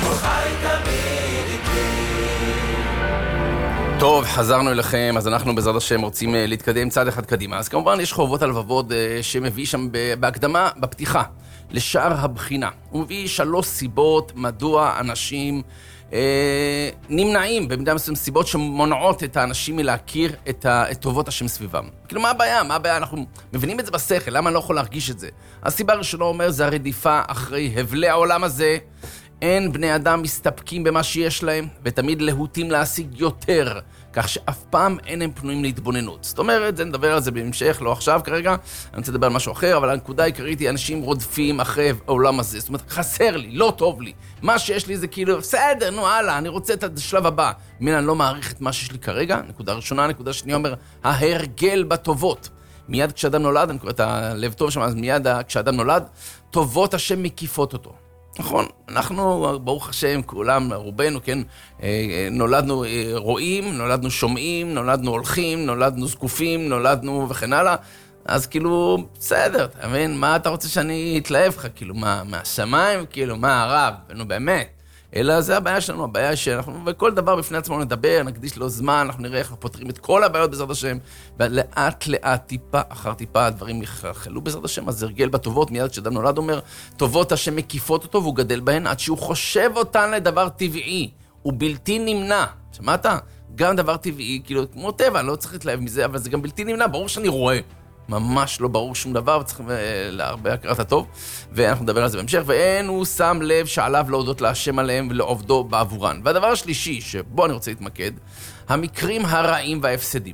טוב, חזרנו אליכם, אז אנחנו בעזרת השם רוצים להתקדם צעד אחד קדימה. אז כמובן יש חובות הלבבות שמביא שם בהקדמה, בפתיחה, לשאר הבחינה. הוא מביא שלוש סיבות מדוע אנשים אה, נמנעים, במידה מסוים סיבות שמונעות את האנשים מלהכיר את, ה, את טובות השם סביבם. כאילו, מה הבעיה? מה הבעיה? אנחנו מבינים את זה בשכל, למה אני לא יכול להרגיש את זה? הסיבה הראשונה אומר, זה הרדיפה אחרי הבלי העולם הזה. אין בני אדם מסתפקים במה שיש להם, ותמיד להוטים להשיג יותר, כך שאף פעם אין הם פנויים להתבוננות. זאת אומרת, זה נדבר על זה בהמשך, לא עכשיו כרגע, אני רוצה לדבר על משהו אחר, אבל הנקודה העיקרית היא, אנשים רודפים אחרי העולם הזה. זאת אומרת, חסר לי, לא טוב לי. מה שיש לי זה כאילו, בסדר, נו, הלאה, אני רוצה את השלב הבא. מן אני לא מעריך את מה שיש לי כרגע. נקודה ראשונה, נקודה שנייה אומר, ההרגל בטובות. מיד כשאדם נולד, אני קורא את הלב טוב שם, אז מיד כשאדם נולד, טובות השם מקיפות אותו. נכון, אנחנו, ברוך השם, כולם, רובנו, כן, נולדנו רואים, נולדנו שומעים, נולדנו הולכים, נולדנו זקופים, נולדנו וכן הלאה, אז כאילו, בסדר, אתה מבין, מה אתה רוצה שאני אתלהב לך, כאילו, מה, מהשמיים, כאילו, מה הרב, נו באמת, אלא זה הבעיה שלנו, הבעיה שאנחנו, וכל דבר בפני עצמו נדבר, נקדיש לו זמן, אנחנו נראה איך אנחנו פותרים את כל הבעיות בעזרת השם, ולאט לאט, טיפה אחר טיפה, הדברים יחלחלו בעזרת השם, אז הרגל בטובות, מיד כשאדם נולד אומר, טובות השם מקיפות אותו, והוא גדל בהן, עד שהוא חושב אותן לדבר טבעי, הוא בלתי נמנע, שמעת? גם דבר טבעי, כאילו, כמו טבע, אני לא צריך להתלהב מזה, אבל זה גם בלתי נמנע, ברור שאני רואה. ממש לא ברור שום דבר, וצריכים להרבה הכרת הטוב, ואנחנו נדבר על זה בהמשך, ואין הוא שם לב שעליו להודות להשם עליהם ולעובדו בעבורן. והדבר השלישי, שבו אני רוצה להתמקד, המקרים הרעים וההפסדים.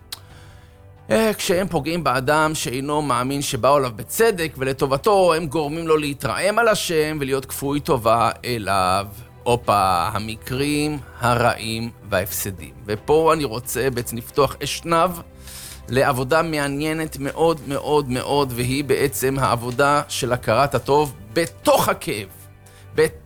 כשהם פוגעים באדם שאינו מאמין שבאו עליו בצדק ולטובתו, הם גורמים לו להתרעם על השם ולהיות כפוי טובה אליו. אופה, המקרים הרעים וההפסדים. ופה אני רוצה בעצם לפתוח אשנב, לעבודה מעניינת מאוד מאוד מאוד, והיא בעצם העבודה של הכרת הטוב בתוך הכאב. בתוך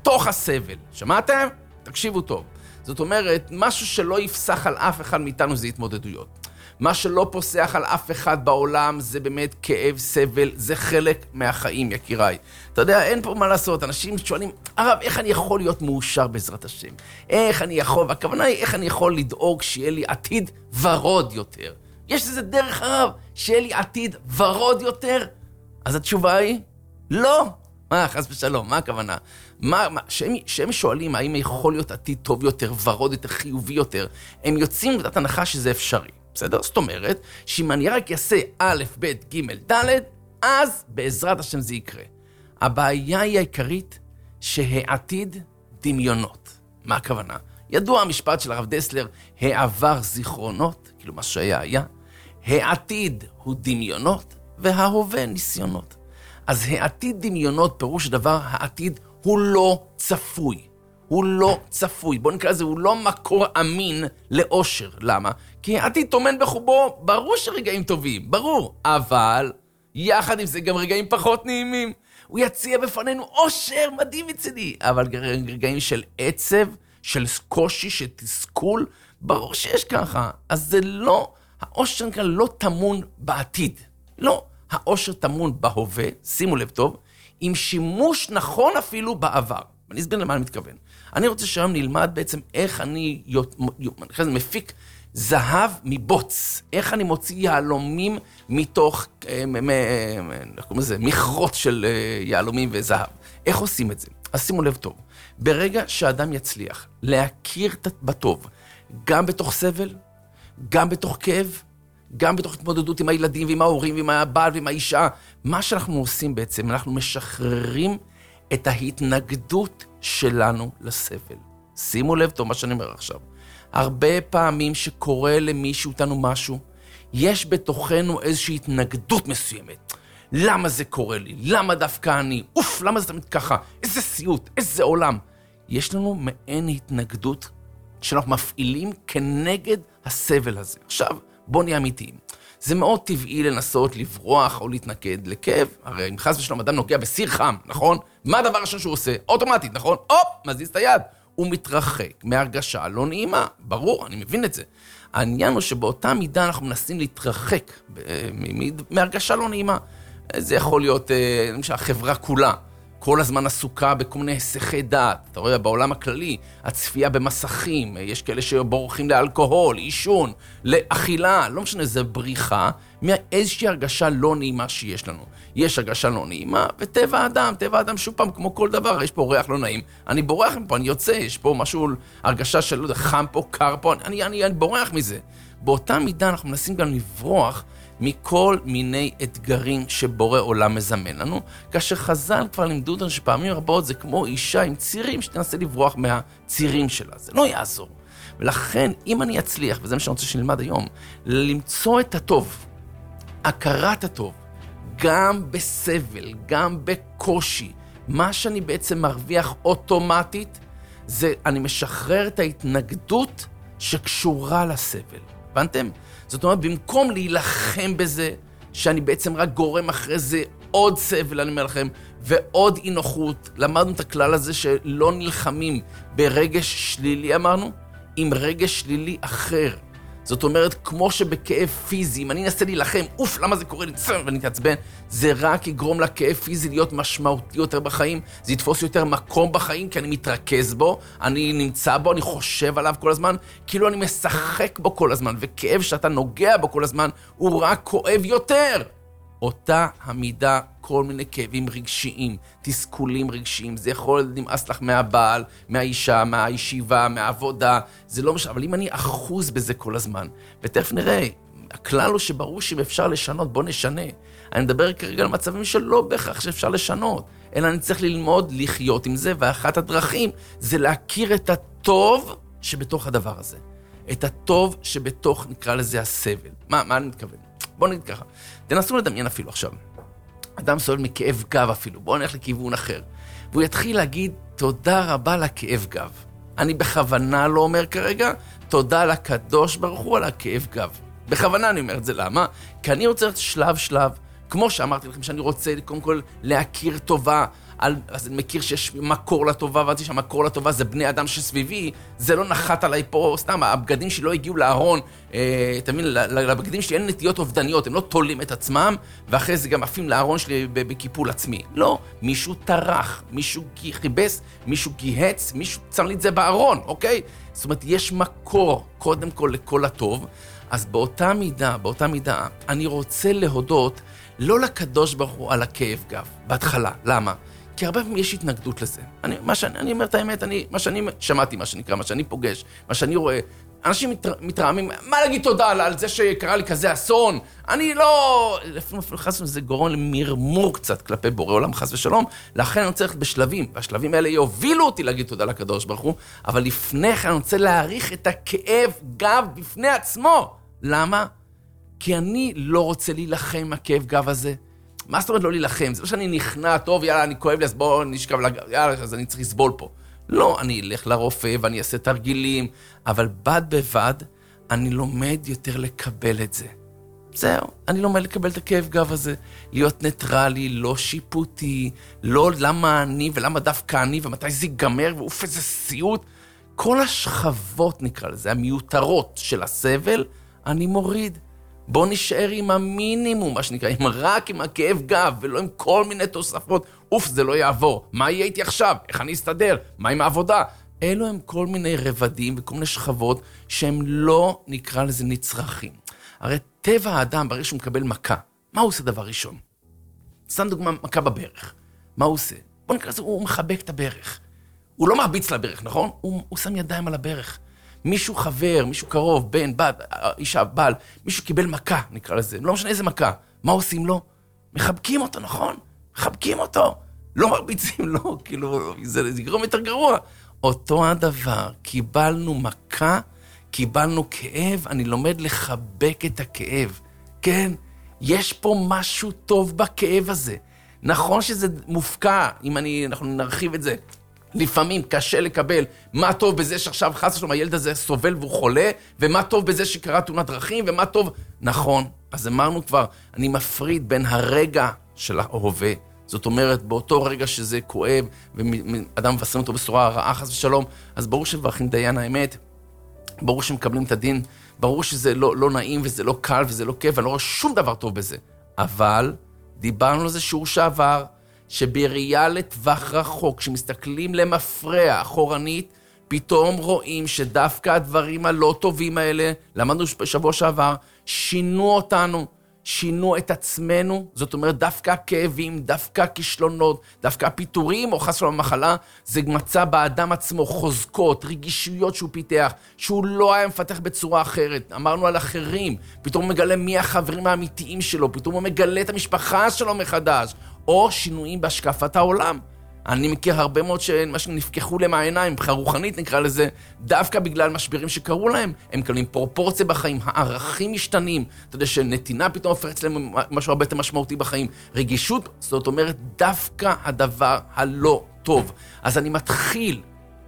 בתוך הסבל. שמעתם? תקשיבו טוב. זאת אומרת, משהו שלא יפסח על אף אחד מאיתנו זה התמודדויות. מה שלא פוסח על אף אחד בעולם זה באמת כאב, סבל, זה חלק מהחיים, יקיריי. אתה יודע, אין פה מה לעשות, אנשים שואלים, הרב, איך אני יכול להיות מאושר בעזרת השם? איך אני יכול, והכוונה היא, איך אני יכול לדאוג שיהיה לי עתיד ורוד יותר? יש איזה דרך, הרב, שיהיה לי עתיד ורוד יותר? אז התשובה היא, לא. מה, חס ושלום, מה הכוונה? מה, מה, שהם, שהם שואלים האם יכול להיות עתיד טוב יותר, ורוד יותר, חיובי יותר, הם יוצאים מנקודת הנחה שזה אפשרי. בסדר? זאת אומרת, שאם אני רק אעשה א', ב', ג', ד', אז בעזרת השם זה יקרה. הבעיה היא העיקרית שהעתיד דמיונות. מה הכוונה? ידוע המשפט של הרב דסלר, העבר זיכרונות, כאילו מה שהיה היה, העתיד הוא דמיונות וההווה ניסיונות. אז העתיד דמיונות, פירוש הדבר, העתיד הוא לא צפוי. הוא לא צפוי. בוא נקרא לזה, הוא לא מקור אמין לאושר. למה? כי העתיד תומן בחובו, ברור שרגעים טובים, ברור. אבל, יחד עם זה גם רגעים פחות נעימים. הוא יציע בפנינו אושר מדהים מצידי. אבל רגעים של עצב, של קושי, של תסכול, ברור שיש ככה. אז זה לא, האושר כאן לא תמון בעתיד. לא. האושר תמון בהווה, שימו לב טוב, עם שימוש נכון אפילו בעבר. אני אסביר למה אני מתכוון. אני רוצה שהיום נלמד בעצם איך אני מפיק זהב מבוץ. איך אני מוציא יהלומים מתוך, קוראים לזה, מכרות של יהלומים וזהב. איך עושים את זה? אז שימו לב טוב. ברגע שאדם יצליח להכיר בטוב, גם בתוך סבל, גם בתוך כאב, גם בתוך התמודדות עם הילדים ועם ההורים ועם הבעל ועם האישה, מה שאנחנו עושים בעצם, אנחנו משחררים את ההתנגדות שלנו לסבל. שימו לב טוב מה שאני אומר עכשיו. הרבה פעמים שקורה למישהו אותנו משהו, יש בתוכנו איזושהי התנגדות מסוימת. למה זה קורה לי? למה דווקא אני? אוף, למה זה תמיד ככה? איזה סיוט, איזה עולם. יש לנו מעין התנגדות שאנחנו מפעילים כנגד הסבל הזה. עכשיו, בוא נהיה אמיתיים. זה מאוד טבעי לנסות לברוח או להתנגד לכאב. הרי אם חס ושלום אדם נוגע בסיר חם, נכון? מה הדבר הראשון שהוא עושה? אוטומטית, נכון? הופ, מזיז את היד. הוא מתרחק מהרגשה לא נעימה. ברור, אני מבין את זה. העניין הוא שבאותה מידה אנחנו מנסים להתרחק מהרגשה לא נעימה. זה יכול להיות, למשל, החברה כולה. כל הזמן עסוקה בכל מיני היסחי דעת. אתה רואה, בעולם הכללי, הצפייה במסכים, יש כאלה שבורחים לאלכוהול, אישון, לאכילה, לא משנה, זה בריחה מאיזושהי הרגשה לא נעימה שיש לנו. יש הרגשה לא נעימה, וטבע האדם, טבע האדם שוב פעם, כמו כל דבר, יש פה ריח לא נעים. אני בורח מפה, אני יוצא, יש פה משהו, הרגשה של, לא יודע, חם פה, קר פה, אני, אני, אני בורח מזה. באותה מידה אנחנו מנסים גם לברוח מכל מיני אתגרים שבורא עולם מזמן לנו, כאשר חז"ל כבר לימדו אותנו שפעמים רבות זה כמו אישה עם צירים שתנסה לברוח מהצירים שלה, זה לא יעזור. ולכן, אם אני אצליח, וזה מה שאני רוצה שנלמד היום, למצוא את הטוב, הכרת הטוב, גם בסבל, גם בקושי, מה שאני בעצם מרוויח אוטומטית, זה אני משחרר את ההתנגדות שקשורה לסבל. הבנתם? זאת אומרת, במקום להילחם בזה, שאני בעצם רק גורם אחרי זה עוד סבל, אני אומר לכם, ועוד אי נוחות, למדנו את הכלל הזה שלא נלחמים ברגש שלילי, אמרנו, עם רגש שלילי אחר. זאת אומרת, כמו שבכאב פיזי, אם אני אנסה להילחם, אוף, למה זה קורה לי, ואני אתעצבן, זה רק יגרום לכאב פיזי להיות משמעותי יותר בחיים, זה יתפוס יותר מקום בחיים, כי אני מתרכז בו, אני נמצא בו, אני חושב עליו כל הזמן, כאילו אני משחק בו כל הזמן, וכאב שאתה נוגע בו כל הזמן, הוא רק כואב יותר. אותה המידה, כל מיני כאבים רגשיים, תסכולים רגשיים, זה יכול נמאס לך מהבעל, מהאישה, מהישיבה, מהעבודה, זה לא משנה, אבל אם אני אחוז בזה כל הזמן, ותכף נראה, הכלל הוא שברור שאם אפשר לשנות, בוא נשנה. אני מדבר כרגע על מצבים שלא בהכרח שאפשר לשנות, אלא אני צריך ללמוד לחיות עם זה, ואחת הדרכים זה להכיר את הטוב שבתוך הדבר הזה. את הטוב שבתוך, נקרא לזה, הסבל. מה, מה אני מתכוון? בוא נגיד ככה, תנסו לדמיין אפילו עכשיו. אדם סובל מכאב גב אפילו, בואו נלך לכיוון אחר. והוא יתחיל להגיד, תודה רבה לכאב גב. אני בכוונה לא אומר כרגע, תודה לקדוש ברוך הוא על הכאב גב. בכוונה אני אומר את זה, למה? כי אני רוצה שלב שלב, כמו שאמרתי לכם שאני רוצה קודם כל להכיר טובה, על, אז אני מכיר שיש מקור לטובה, ואמרתי שהמקור לטובה זה בני אדם שסביבי, זה לא נחת עליי פה, סתם, הבגדים שלי לא הגיעו לארון, אה, אתה מבין, לבגדים שלי אין נטיות אובדניות, הם לא תולים את עצמם, ואחרי זה גם עפים לארון שלי בקיפול עצמי. לא, מישהו טרח, מישהו חיבס, מישהו גיהץ, מישהו צר לי את זה בארון, אוקיי? זאת אומרת, יש מקור, קודם כל, לכל הטוב, אז באותה מידה, באותה מידה, אני רוצה להודות לא לקדוש ברוך הוא על הכאב גב, בהתחלה. למה? כי הרבה פעמים יש התנגדות לזה. אני, מה שאני, אני אומר את האמת, אני, מה שאני שמעתי, מה שנקרא, מה שאני פוגש, מה שאני רואה, אנשים מתר, מתרעמים, מה להגיד תודה על, על זה שקרה לי כזה אסון? אני לא... לפעמים אפילו חס וזה גורם למרמור קצת כלפי בורא עולם, חס ושלום, לכן אני צריך בשלבים, והשלבים האלה יובילו אותי להגיד תודה לקדוש ברוך הוא, אבל לפני כן אני רוצה להעריך את הכאב גב בפני עצמו. למה? כי אני לא רוצה להילחם עם הכאב גב הזה. מה זאת אומרת לא להילחם? זה לא שאני נכנע, טוב, יאללה, אני כואב לי, אז בואו נשכב לגב, יאללה, אז אני צריך לסבול פה. לא, אני אלך לרופא ואני אעשה תרגילים, אבל בד בבד, אני לומד יותר לקבל את זה. זהו, אני לומד לקבל את הכאב גב הזה, להיות ניטרלי, לא שיפוטי, לא למה אני ולמה דווקא אני, ומתי זה ייגמר, ואוף איזה סיוט. כל השכבות נקרא לזה, המיותרות של הסבל, אני מוריד. בוא נשאר עם המינימום, מה שנקרא, עם רק עם הכאב גב, ולא עם כל מיני תוספות. אוף, זה לא יעבור. מה יהיה איתי עכשיו? איך אני אסתדר? מה עם העבודה? אלו הם כל מיני רבדים וכל מיני שכבות שהם לא, נקרא לזה, נצרכים. הרי טבע האדם, ברגע שהוא מקבל מכה, מה הוא עושה דבר ראשון? שם דוגמה, מכה בברך. מה הוא עושה? בוא נקרא לזה, הוא מחבק את הברך. הוא לא מרביץ לברך, נכון? הוא, הוא שם ידיים על הברך. מישהו חבר, מישהו קרוב, בן, בת, אישה, בעל, מישהו קיבל מכה, נקרא לזה. לא משנה איזה מכה. מה עושים לו? מחבקים אותו, נכון? מחבקים אותו. לא מרביצים לו, כאילו, זה, זה גרום יותר גרוע. אותו הדבר, קיבלנו מכה, קיבלנו כאב, אני לומד לחבק את הכאב. כן, יש פה משהו טוב בכאב הזה. נכון שזה מופקע, אם אני, אנחנו נרחיב את זה. לפעמים קשה לקבל מה טוב בזה שעכשיו חס ושלום הילד הזה סובל והוא חולה, ומה טוב בזה שקרה תאונת דרכים, ומה טוב... נכון, אז אמרנו כבר, אני מפריד בין הרגע של ההווה, זאת אומרת, באותו רגע שזה כואב, ואדם מבשרים אותו בשורה רעה חס ושלום, אז ברור שמברכים דיין האמת, ברור שמקבלים את הדין, ברור שזה לא, לא נעים וזה לא קל וזה לא כיף, ואני לא רואה שום דבר טוב בזה. אבל דיברנו על זה שיעור שעבר, שבראייה לטווח רחוק, כשמסתכלים למפרע אחורנית, פתאום רואים שדווקא הדברים הלא טובים האלה, למדנו בשבוע שעבר, שינו אותנו, שינו את עצמנו, זאת אומרת דווקא הכאבים, דווקא הכישלונות, דווקא הפיטורים או חס ושלום המחלה, זה מצא באדם עצמו חוזקות, רגישויות שהוא פיתח, שהוא לא היה מפתח בצורה אחרת. אמרנו על אחרים, פתאום הוא מגלה מי החברים האמיתיים שלו, פתאום הוא מגלה את המשפחה שלו מחדש, או שינויים בהשקפת העולם. אני מכיר הרבה מאוד שמה שנפקחו להם העיניים, מבחינה רוחנית נקרא לזה, דווקא בגלל משברים שקרו להם, הם מקבלים פרופורציה בחיים, הערכים משתנים, אתה יודע שנתינה פתאום הופכת להם משהו הרבה יותר משמעותי בחיים, רגישות, זאת אומרת דווקא הדבר הלא טוב. אז אני מתחיל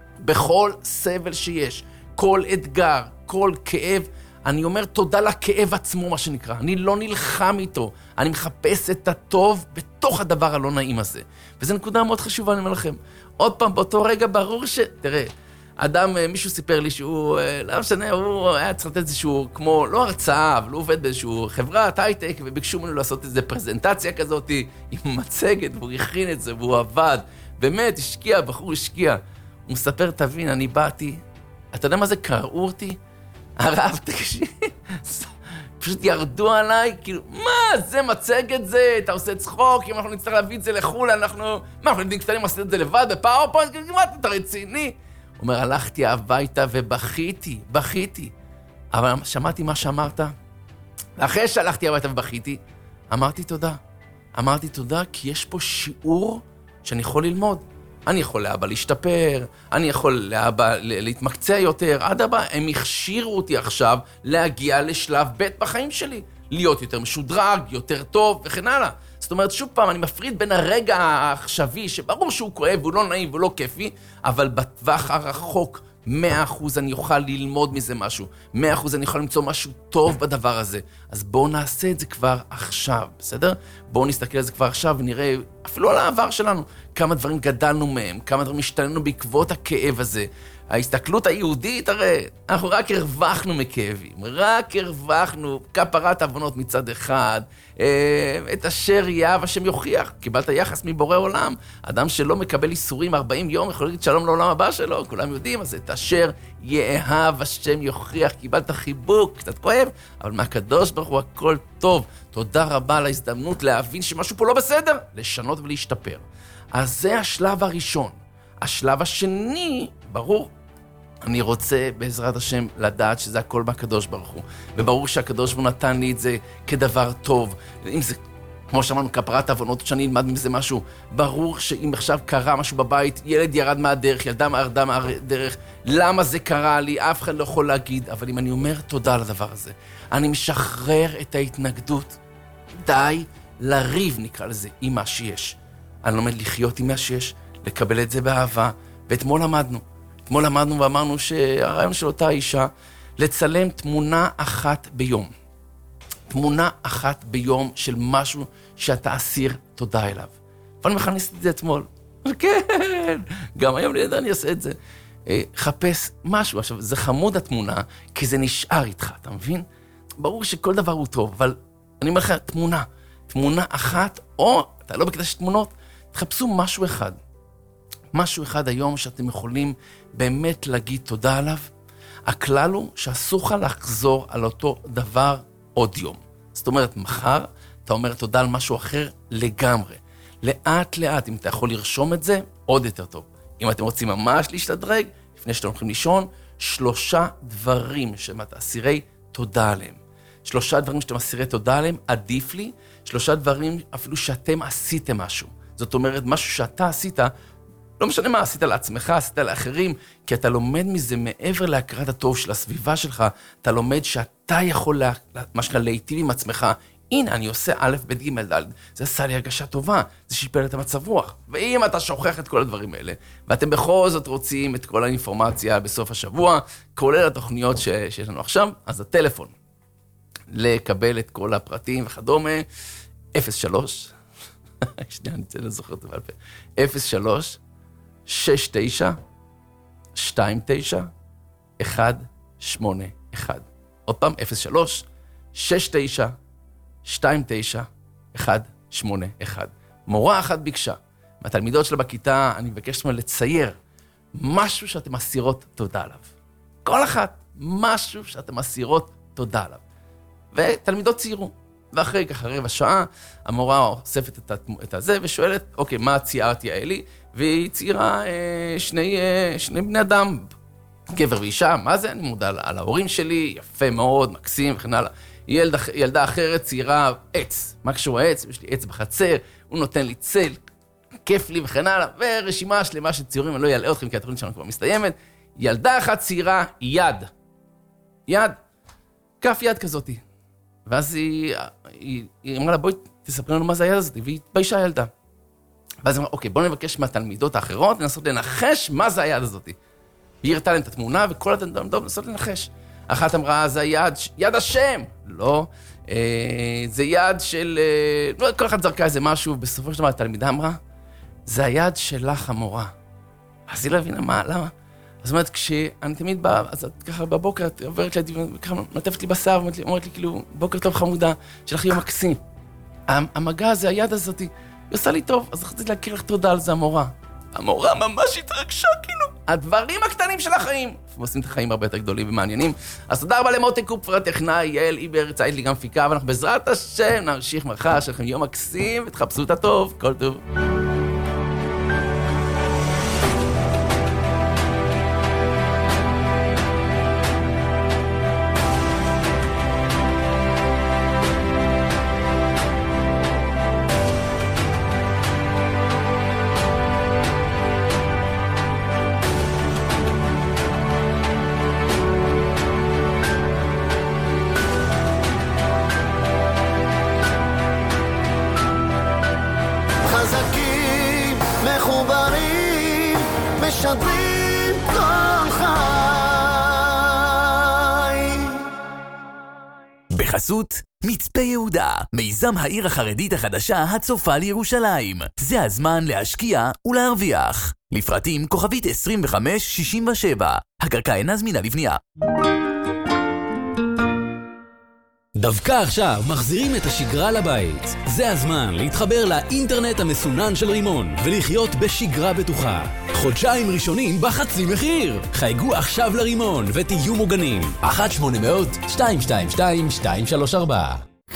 בכל סבל שיש, כל אתגר, כל כאב, אני אומר תודה לכאב עצמו, מה שנקרא. אני לא נלחם איתו. אני מחפש את הטוב בתוך הדבר הלא נעים הזה. וזו נקודה מאוד חשובה, אני אומר לכם. עוד פעם, באותו רגע ברור ש... תראה, אדם, מישהו סיפר לי שהוא, לא משנה, הוא היה צריך לתת איזשהו, כמו, לא הרצאה, אבל הוא עובד באיזשהו חברת הייטק, וביקשו ממנו לעשות איזו פרזנטציה כזאת עם מצגת, והוא הכין את זה, והוא עבד. באמת, השקיע, בחור השקיע. הוא מספר, תבין, אני באתי, אתה יודע מה זה? קראו אותי? הרב, תקשיב, פשוט ירדו עליי, כאילו, מה, זה מצגת זה, אתה עושה צחוק, אם אנחנו נצטרך להביא את זה לחול, אנחנו, מה, אנחנו יודעים קטנים לעשות את זה לבד, בפאורפוינט, מה, אתה רציני? הוא אומר, הלכתי הביתה ובכיתי, בכיתי, אבל שמעתי מה שאמרת, אחרי שהלכתי הביתה ובכיתי, אמרתי תודה, אמרתי תודה, כי יש פה שיעור שאני יכול ללמוד. אני יכול לאבא להשתפר, אני יכול לאבא להתמקצע יותר, עד הבא, הם הכשירו אותי עכשיו להגיע לשלב ב' בחיים שלי, להיות יותר משודרג, יותר טוב וכן הלאה. זאת אומרת, שוב פעם, אני מפריד בין הרגע העכשווי, שברור שהוא כואב, הוא לא נעים והוא לא כיפי, אבל בטווח הרחוק, מאה אחוז אני אוכל ללמוד מזה משהו, מאה אחוז אני יכול למצוא משהו טוב בדבר הזה. אז בואו נעשה את זה כבר עכשיו, בסדר? בואו נסתכל על זה כבר עכשיו ונראה אפילו על העבר שלנו. כמה דברים גדלנו מהם, כמה דברים השתננו בעקבות הכאב הזה. ההסתכלות היהודית, הרי אנחנו רק הרווחנו מכאבים, רק הרווחנו כפרת עוונות מצד אחד, את אשר יאהב השם יוכיח, קיבלת יחס מבורא עולם, אדם שלא מקבל איסורים ארבעים יום יכול להגיד שלום לעולם הבא שלו, כולם יודעים, אז את אשר יאהב השם יוכיח, קיבלת חיבוק, קצת כואב, אבל מהקדוש ברוך הוא הכל טוב, תודה רבה על ההזדמנות להבין שמשהו פה לא בסדר, לשנות ולהשתפר. אז זה השלב הראשון. השלב השני, ברור, אני רוצה בעזרת השם לדעת שזה הכל מהקדוש ברוך הוא. וברור שהקדוש ברוך הוא נתן לי את זה כדבר טוב. אם זה, כמו שאמרנו, כפרת עוונות, שאני אלמד מזה משהו, ברור שאם עכשיו קרה משהו בבית, ילד ירד מהדרך, ילדה ירדה מהדרך, למה זה קרה לי? אף אחד לא יכול להגיד, אבל אם אני אומר תודה על הדבר הזה, אני משחרר את ההתנגדות. די לריב, נקרא לזה, עם מה שיש. אני לומד לחיות עם מה שיש, לקבל את זה באהבה, ואתמול למדנו. אתמול למדנו ואמרנו שהרעיון של אותה אישה, לצלם תמונה אחת ביום. תמונה אחת ביום של משהו שאתה אסיר תודה אליו. ואני מכניס את זה אתמול. כן, גם היום לידה אני אעשה את זה. חפש משהו. עכשיו, זה חמוד התמונה, כי זה נשאר איתך, אתה מבין? ברור שכל דבר הוא טוב, אבל אני אומר לך, תמונה. תמונה אחת, או, אתה לא בקטע של תמונות, תחפשו משהו אחד. משהו אחד היום שאתם יכולים באמת להגיד תודה עליו. הכלל הוא שאסור לך לחזור על אותו דבר עוד יום. זאת אומרת, מחר אתה אומר תודה על משהו אחר לגמרי. לאט לאט, אם אתה יכול לרשום את זה, עוד יותר טוב. אם אתם רוצים ממש להשתדרג, לפני שאתם הולכים לישון, שלושה דברים שאתם אסירי תודה עליהם. שלושה דברים שאתם אסירי תודה עליהם, עדיף לי, שלושה דברים אפילו שאתם עשיתם משהו. זאת אומרת, משהו שאתה עשית, לא משנה מה עשית לעצמך, עשית לאחרים, כי אתה לומד מזה מעבר להכרת הטוב של הסביבה שלך, אתה לומד שאתה יכול לה, מה שנקרא להיטיב עם עצמך, הנה אני עושה א' ב' ג' ד', זה עשה לי הרגשה טובה, זה שיפר את המצב רוח. ואם אתה שוכח את כל הדברים האלה, ואתם בכל זאת רוצים את כל האינפורמציה בסוף השבוע, כולל התוכניות ש, שיש לנו עכשיו, אז הטלפון, לקבל את כל הפרטים וכדומה, אפס שלוש, שנייה, אני צריך לזוכר את זה בעל פה, אפס שלוש, שש תשע, שתיים תשע, אחת שמונה אחת. עוד פעם, אפס שלוש, שש תשע, שתיים תשע, אחת שמונה אחת. מורה אחת ביקשה, מהתלמידות שלה בכיתה, אני מבקש ממנו לצייר משהו שאתם מסירות תודה עליו. כל אחת, משהו שאתם מסירות תודה עליו. ותלמידות ציירו. ואחרי ככה רבע שעה, המורה אוספת את הזה ושואלת, אוקיי, מה ציירת יעלי? והיא ציירה אה, שני, אה, שני בני אדם, גבר ואישה, מה זה? אני מודע על, על ההורים שלי, יפה מאוד, מקסים וכן הלאה. ילד, ילדה אחרת ציירה עץ, מה קשור העץ? יש לי עץ בחצר, הוא נותן לי צל, כיף לי וכן הלאה, ורשימה שלמה של ציורים, אני לא אעלה אתכם כי התוכנית שלנו כבר מסתיימת. ילדה אחת ציירה יד, יד, כף יד כזאת. ואז היא, היא, היא אמרה לה, בואי תספר לנו מה זה היד הזאת, והיא התביישה ילדה. ואז היא אמרה, אוקיי, בואו נבקש מהתלמידות האחרות, לנסות לנחש מה זה היד הזאת. היא הראתה להם את התמונה, וכל התלמידות לנסות לנחש. אחת אמרה, זה היד, יד השם. לא, אה, זה יד של, אה, לא, כל אחד זרקה איזה משהו, בסופו של דבר התלמידה אמרה, זה היד שלך המורה. אז היא לא הבינה מה, למה? אז אומרת, כשאני תמיד באה, אז את ככה בבוקר, את עוברת לידי, וככה נטפת לי בשר, ואומרת לי, אומרת לי, כאילו, בוקר טוב חמודה, שלך יום מקסים. המגע הזה, היד הזאת, היא עושה לי טוב, אז רציתי להכיר לך תודה על זה, המורה. המורה ממש התרגשה, כאילו. הדברים הקטנים של החיים. ועושים את החיים הרבה יותר גדולים ומעניינים. אז תודה רבה למוטי קופפר, הטכנאי, יעל איבר, צייד לי גם פיקה, ואנחנו בעזרת השם נמשיך מחר, שלכם יום מקסים, ותחפשו את הטוב, כל טוב. בחסות מצפה יהודה, מיזם העיר החרדית החדשה הצופה לירושלים. זה הזמן להשקיע ולהרוויח. לפרטים כוכבית עשרים וחמש שישים ושבע. הקרקע אינה זמינה לבנייה. דווקא עכשיו מחזירים את השגרה לבית. זה הזמן להתחבר לאינטרנט המסונן של רימון ולחיות בשגרה בטוחה. חודשיים ראשונים בחצי מחיר. חייגו עכשיו לרימון ותהיו מוגנים. אחת שמונה מאות שתיים שתיים שתיים שתיים שלוש ארבע.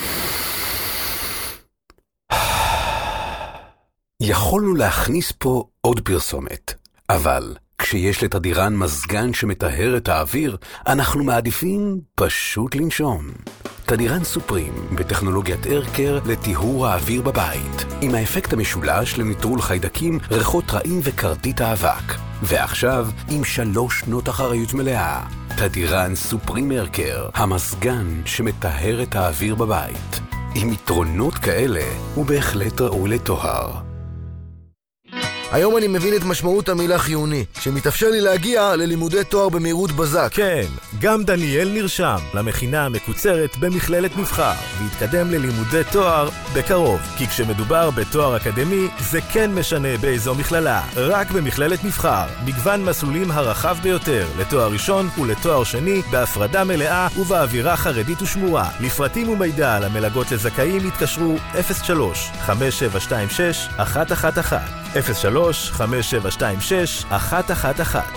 יכולנו להכניס פה עוד פרסומת, אבל כשיש לתדירן מזגן שמטהר את האוויר, אנחנו מעדיפים פשוט לנשום. תדירן סופרים בטכנולוגיית ארקר לטיהור האוויר בבית, עם האפקט המשולש לניטרול חיידקים, ריחות רעים וקרטית האבק. ועכשיו עם שלוש שנות אחריות מלאה. תדירן סופרים ארקר, המזגן שמטהר את האוויר בבית. עם יתרונות כאלה, הוא בהחלט ראוי לתואר. היום אני מבין את משמעות המילה חיוני, שמתאפשר לי להגיע ללימודי תואר במהירות בזק. כן, גם דניאל נרשם למכינה המקוצרת במכללת מבחר, והתקדם ללימודי תואר בקרוב. כי כשמדובר בתואר אקדמי, זה כן משנה באיזו מכללה. רק במכללת מבחר, מגוון מסלולים הרחב ביותר, לתואר ראשון ולתואר שני, בהפרדה מלאה ובאווירה חרדית ושמורה. לפרטים ומידע על המלגות לזכאים התקשרו אפס שלוש חמש שבע שתיים שש אחת אחת אחת אפס שלוש חמש שבע שתיים שש אחת אחת אחת.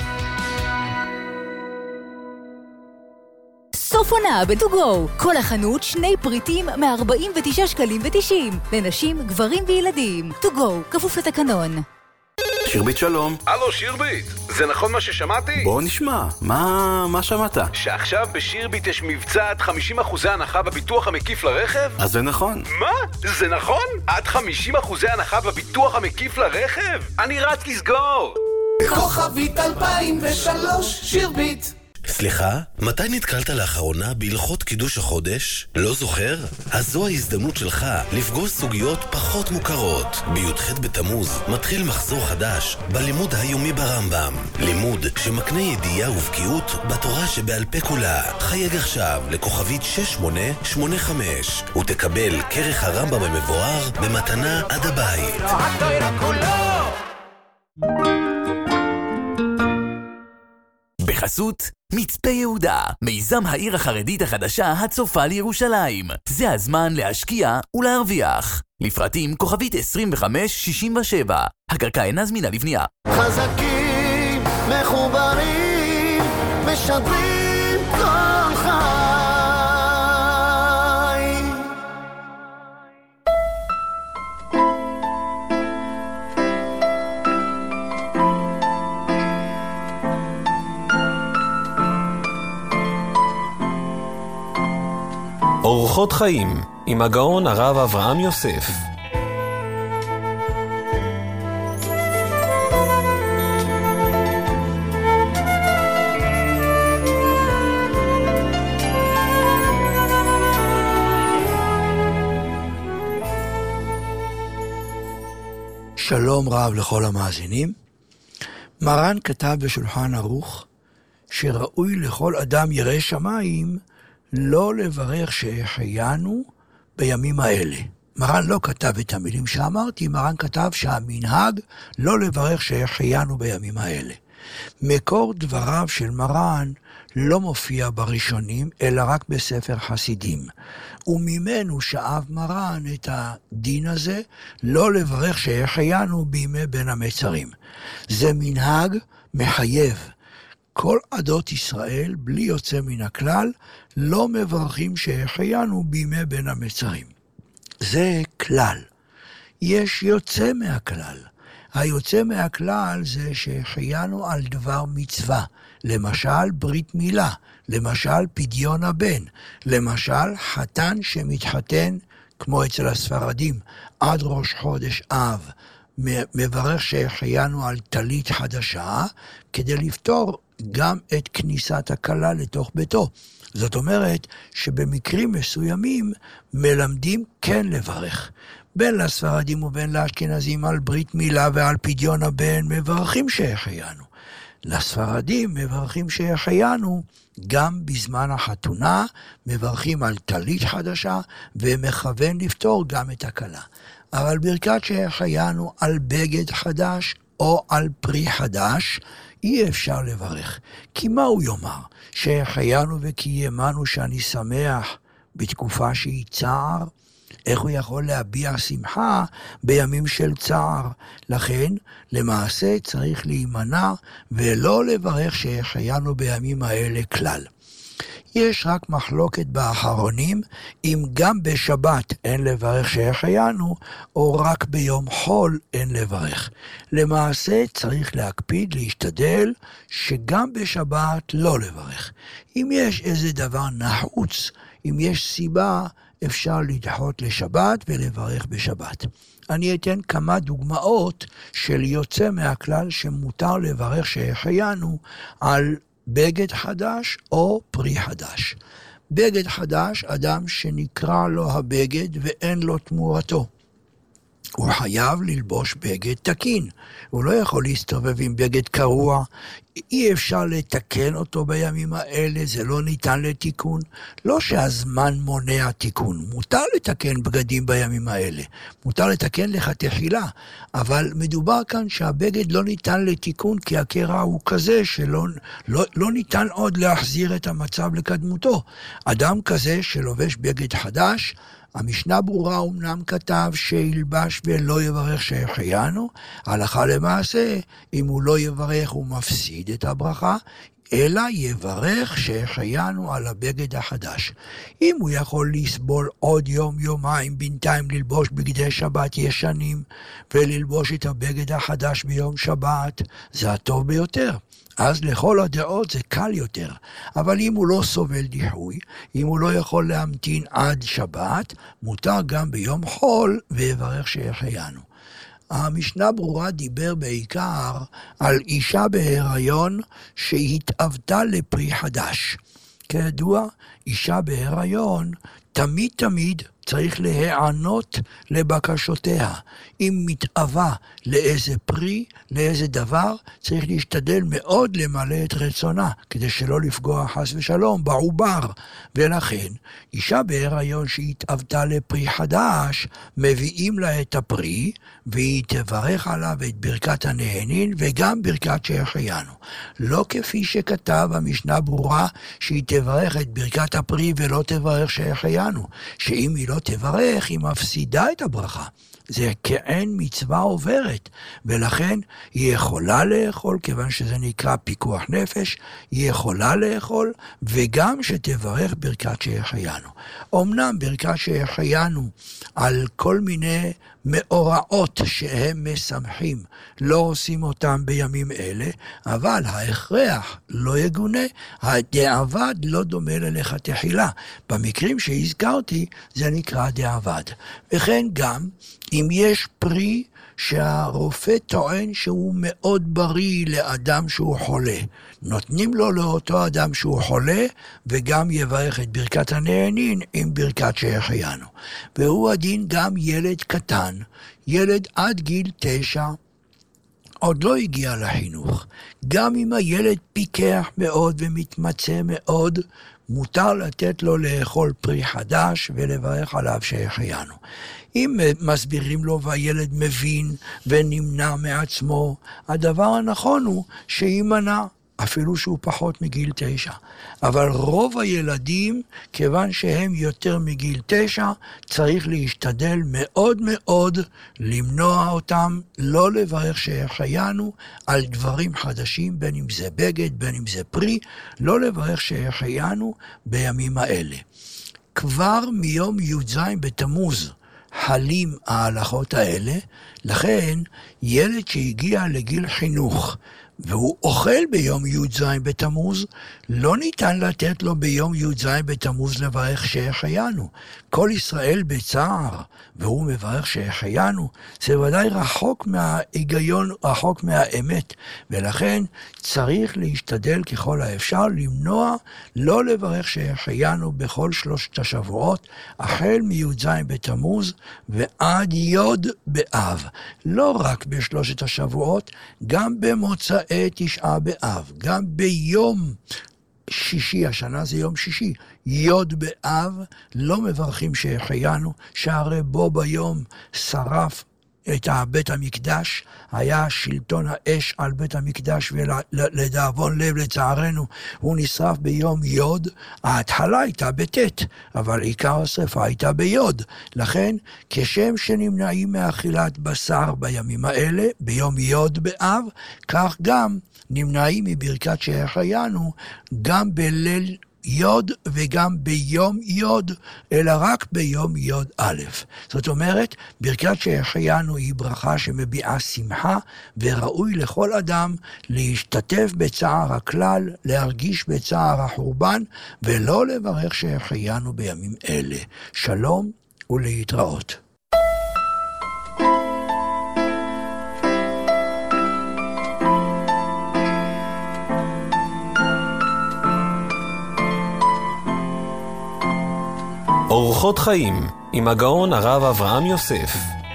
סוף עונה בטוגו. כל החנות שני פריטים מ-ארבעים ותשעה שקלים ותשעים. לנשים, גברים וילדים. טוגו, כפוף לתקנון. שירבית שלום. הלו שירבית, זה נכון מה ששמעתי? בוא נשמע, מה, מה שמעת? שעכשיו בשירבית יש מבצע עד חמישים אחוז הנחה בביטוח המקיף לרכב? אז זה נכון. מה? זה נכון? עד חמישים אחוז הנחה בביטוח המקיף לרכב? אני רץ לסגור! כוכבית אלפיים ושלוש שירבית. סליחה, מתי נתקלת לאחרונה בהלכות קידוש החודש? לא זוכר? אז זו ההזדמנות שלך לפגוש סוגיות פחות מוכרות. בי"ח בתמוז מתחיל מחזור חדש בלימוד היומי ברמב"ם. לימוד שמקנה ידיעה ובקיאות בתורה שבעל פה כולה. חייג עכשיו לכוכבית שש שמונה שמונה חמש ותקבל כרך הרמב"ם המבואר במתנה עד הבית. בחסות מצפה יהודה, מיזם העיר החרדית החדשה הצופה לירושלים. זה הזמן להשקיע ולהרוויח. לפרטים כוכבית עשרים וחמש שישים ושבע. הקרקע אינה זמינה לבנייה. חזקים, מחוברים, משדרים כל חי. אורחות חיים עם הגאון הרב אברהם יוסף. שלום רב לכל המאזינים. מרן כתב בשולחן ערוך שראוי לכל אדם ירא שמיים לא לברך שהחיינו בימים האלה. מרן לא כתב את המילים שאמרתי, מרן כתב שהמנהג לא לברך שהחיינו בימים האלה. מקור דבריו של מרן לא מופיע בראשונים, אלא רק בספר חסידים. וממנו שאב מרן את הדין הזה, לא לברך שהחיינו בימי בין המצרים. זה מנהג מחייב. כל עדות ישראל, בלי יוצא מן הכלל, לא מברכים שהחיינו בימי בין המצרים. זה כלל. יש יוצא מהכלל. היוצא מהכלל זה שהחיינו על דבר מצווה. למשל ברית מילה, למשל פדיון הבן, למשל חתן שמתחתן, כמו אצל הספרדים, עד ראש חודש אב, מברך שהחיינו על טלית חדשה, כדי לפתור גם את כניסת הכלה לתוך ביתו. זאת אומרת שבמקרים מסוימים מלמדים כן לברך. בין לספרדים ובין לאשכנזים על ברית מילה ועל פדיון הבן מברכים שהחיינו. לספרדים מברכים שהחיינו, גם בזמן החתונה מברכים על טלית חדשה, ומכוון לפתור גם את הכלה. אבל ברכת שהחיינו על בגד חדש או על פרי חדש, אי אפשר לברך. כי מה הוא יאמר? שהחיינו וקיימנו שאני שמח בתקופה שהיא צער? איך הוא יכול להביע שמחה בימים של צער? לכן, למעשה צריך להימנע ולא לברך שהחיינו בימים האלה כלל. יש רק מחלוקת באחרונים, אם גם בשבת אין לברך שהחיינו, או רק ביום חול אין לברך. למעשה צריך להקפיד, להשתדל, שגם בשבת לא לברך. אם יש איזה דבר נחוץ, אם יש סיבה, אפשר לדחות לשבת ולברך בשבת. אני אתן כמה דוגמאות של יוצא מהכלל שמותר לברך שהחיינו על בגד חדש או פרי חדש. בגד חדש, אדם שנקרא לו הבגד ואין לו תמורתו. הוא חייב ללבוש בגד תקין. הוא לא יכול להסתובב עם בגד קרוע. אי אפשר לתקן אותו בימים האלה, זה לא ניתן לתיקון. לא שהזמן מונע תיקון. מותר לתקן בגדים בימים האלה. מותר לתקן לך תחילה. אבל מדובר כאן שהבגד לא ניתן לתיקון, כי הקרע הוא כזה שלא לא, לא ניתן עוד להחזיר את המצב לקדמותו. אדם כזה שלובש בגד חדש, המשנה ברורה אומנם כתב שילבש ולא יברך שהחיינו, הלכה למעשה, אם הוא לא יברך הוא מפסיד את הברכה, אלא יברך שהחיינו על הבגד החדש. אם הוא יכול לסבול עוד יום יומיים בינתיים ללבוש בגדי שבת ישנים, וללבוש את הבגד החדש ביום שבת, זה הטוב ביותר. אז לכל הדעות זה קל יותר. אבל אם הוא לא סובל דיחוי, אם הוא לא יכול להמתין עד שבת, מותר גם ביום חול ויברך שהחיינו. המשנה ברורה דיבר בעיקר על אישה בהיריון שהתאבתה לפרי חדש. כידוע, אישה בהיריון תמיד תמיד צריך להיענות לבקשותיה. אם מתאווה לאיזה פרי, לאיזה דבר, צריך להשתדל מאוד למלא את רצונה, כדי שלא לפגוע חס ושלום בעובר. ולכן, אישה בהיריון שהתאבתה לפרי חדש, מביאים לה את הפרי, והיא תברך עליו את ברכת הנהנין, וגם ברכת שהחיינו. לא כפי שכתב המשנה ברורה, שהיא תברך את ברכת הפרי ולא תברך שהחיינו. שאם היא לא תברך, היא מפסידה את הברכה. זה כאין מצווה עוברת, ולכן היא יכולה לאכול, כיוון שזה נקרא פיקוח נפש, היא יכולה לאכול, וגם שתברך ברכת שהחיינו. אמנם ברכת שהחיינו על כל מיני מאורעות שהם משמחים, לא עושים אותם בימים אלה, אבל ההכרח לא יגונה, הדעבד לא דומה ללך תחילה. במקרים שהזכרתי, זה נקרא דעבד. וכן גם, אם יש פרי שהרופא טוען שהוא מאוד בריא לאדם שהוא חולה, נותנים לו לאותו אדם שהוא חולה, וגם יברך את ברכת הנהנין עם ברכת שהחיינו. והוא הדין גם ילד קטן, ילד עד גיל תשע, עוד לא הגיע לחינוך. גם אם הילד פיקח מאוד ומתמצא מאוד, מותר לתת לו לאכול פרי חדש ולברך עליו שהחיינו. אם מסבירים לו והילד מבין ונמנע מעצמו, הדבר הנכון הוא שימנע, אפילו שהוא פחות מגיל תשע. אבל רוב הילדים, כיוון שהם יותר מגיל תשע, צריך להשתדל מאוד מאוד למנוע אותם, לא לברך שהחיינו על דברים חדשים, בין אם זה בגד, בין אם זה פרי, לא לברך שהחיינו בימים האלה. כבר מיום י"ז בתמוז, חלים ההלכות האלה, לכן ילד שהגיע לגיל חינוך, והוא אוכל ביום י"ז בתמוז, לא ניתן לתת לו ביום י"ז בתמוז לברך שהחיינו. כל ישראל בצער, והוא מברך שהחיינו, זה ודאי רחוק מההיגיון, רחוק מהאמת, ולכן צריך להשתדל ככל האפשר למנוע לא לברך שהחיינו בכל שלושת השבועות, החל מי"ז בתמוז ועד י' באב. לא רק בשלושת השבועות, גם במוצאי מוצאי תשעה באב, גם ביום שישי, השנה זה יום שישי, יוד באב, לא מברכים שהחיינו, שהרי בו ביום שרף את בית המקדש, היה שלטון האש על בית המקדש, ולדאבון לב לצערנו הוא נשרף ביום יוד. ההתחלה הייתה בטט, אבל עיקר השרפה הייתה ביוד. לכן כשם שנמנעים מאכילת בשר בימים האלה, ביום יוד באב, כך גם נמנעים מברכת שהחיינו גם בליל יוד וגם ביום יוד, אלא רק ביום יוד א'. זאת אומרת, ברכת שהחיינו היא ברכה שמביעה שמחה, וראוי לכל אדם להשתתף בצער הכלל, להרגיש בצער החורבן, ולא לברך שהחיינו בימים אלה. שלום ולהתראות. אורחות חיים עם הגאון הרב אברהם יוסף.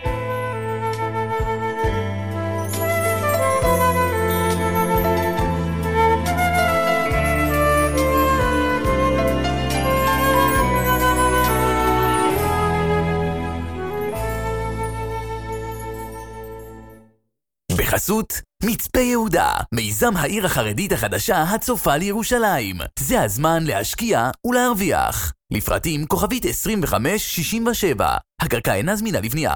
בחסות מצפה יהודה, מיזם העיר החרדית החדשה הצופה לירושלים. זה הזמן להשקיע ולהרוויח. לפרטים כוכבית עשרים וחמש שישים ושבע. הקרקע אינה זמינה לבנייה.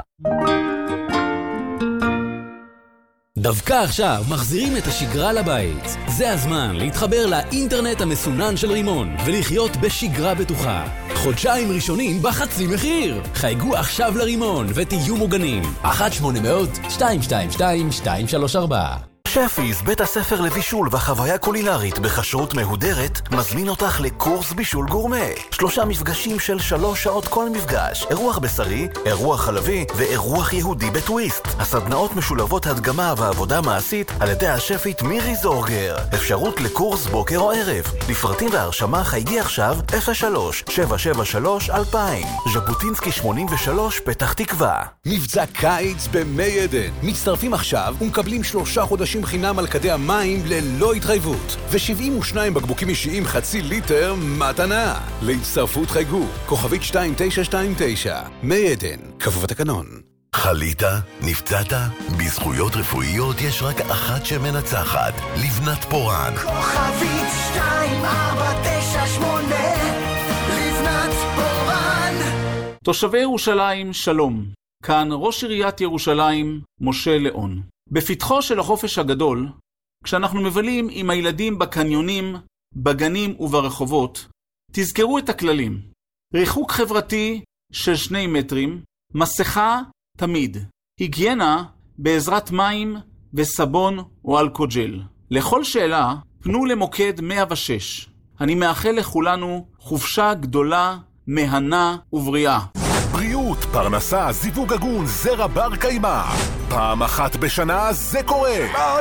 דווקא עכשיו מחזירים את השגרה לבית. זה הזמן להתחבר לאינטרנט המסונן של רימון ולחיות בשגרה בטוחה. חודשיים ראשונים בחצי מחיר. חייגו עכשיו לרימון ותהיו מוגנים. אחת שמונה מאות שתיים שתיים שתיים שתיים שלוש ארבע. שפיס, בית הספר לבישול והחוויה קולינרית בכשרות מהודרת, מזמין אותך לקורס בישול גורמה. שלושה מפגשים של שלוש שעות כל מפגש. אירוח בשרי, אירוח חלבי ואירוח יהודי בטוויסט. הסדנאות משולבות הדגמה ועבודה מעשית על ידי השפית מירי זורגר. אפשרות לקורס בוקר או ערב. לפרטים והרשמה חייגי עכשיו אפס שלוש שבע שבע שלוש אלפיים. ז'בוטינסקי שמונים ושלוש פתח תקווה. מבצע קיץ במי עדן. מצטרפים עכשיו ומקבלים שלושה חודשים חינם על כדי המים ללא התחייבות, ו-שבעים ושניים בקבוקים אישיים חצי ליטר מתנה. להצטרפות חייגו, כוכבית שתיים תשע שתיים תשע. מי עדן, כפוף לתקנון. חלית? נפצעת? בזכויות רפואיות יש רק אחת שמנצחת, לבנת פורן. כוכבית שתיים ארבע תשע שמונה, לבנת פורן. תושבי ירושלים, שלום. כאן ראש עיריית ירושלים, משה ליאון. בפתחו של החופש הגדול, כשאנחנו מבלים עם הילדים בקניונים, בגנים וברחובות, תזכרו את הכללים. ריחוק חברתי של שני מטרים, מסכה תמיד, היגיינה בעזרת מים וסבון או אלכוג'ל. לכל שאלה, פנו למוקד מאה ושש. אני מאחל לכולנו חופשה גדולה, מהנה ובריאה. בריאות, פרנסה, זיווג הגון, זרע בר קיימא. פעם אחת בשנה זה קורה.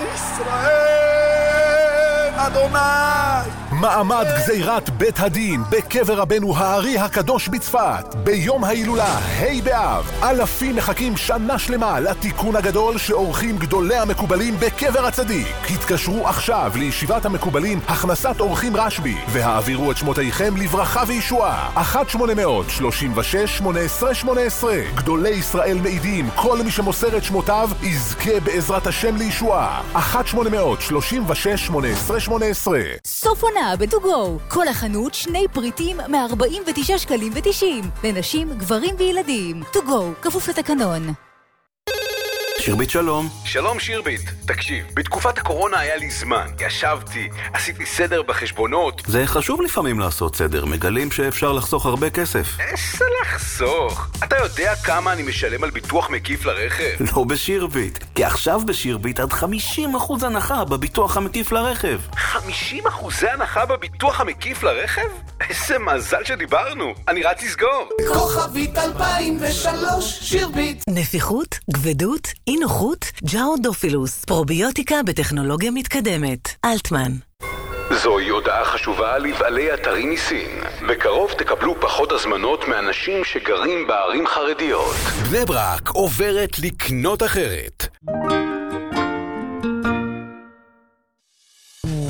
ישראל, אדוני. מעמד גזירת בית הדין בקבר רבנו הארי הקדוש בצפת. ביום ההילולה, ה' באב, אלפים מחכים שנה שלמה לתיקון הגדול שעורכים גדולי המקובלים בקבר הצדיק. התקשרו עכשיו לישיבת המקובלים הכנסת אורחים רשבי, והעבירו את שמותיכם לברכה וישועה. אחת שמונה מאות שלושים ושש שמונה עשרה שמונה עשרה. גדולי ישראל מעידים, כל מי שמוסר את שמותיו יזכה בעזרת השם לישועה. אחת שמונה מאות שלושים ושש שמונה עשרה שמונה עשרה. סוף עונה בטוגו. כל החנות שני פריטים מ-ארבעים ותשעה שקלים ותשעים. לנשים, גברים וילדים. טוגו, כפוף לתקנון. שירבית שלום. שלום שירבית, תקשיב, בתקופת הקורונה היה לי זמן, ישבתי, עשיתי סדר בחשבונות. זה חשוב לפעמים לעשות סדר, מגלים שאפשר לחסוך הרבה כסף. איזה לחסוך? אתה יודע כמה אני משלם על ביטוח מקיף לרכב? לא בשירבית, כי עכשיו בשירבית עד חמישים אחוז הנחה בביטוח המקיף לרכב. חמישים אחוז הנחה בביטוח המקיף לרכב? איזה מזל שדיברנו, אני רץ לסגור. כוכבית אלפיים ושלוש, שירבית. נפיחות, גבדות, אי נוחות, ג'אודופילוס, פרוביוטיקה בטכנולוגיה מתקדמת. אלטמן. זוהי הודעה חשובה לבעלי אתרים מסין. בקרוב תקבלו פחות הזמנות מאנשים שגרים בערים חרדיות. בני ברק עוברת לקנות אחרת.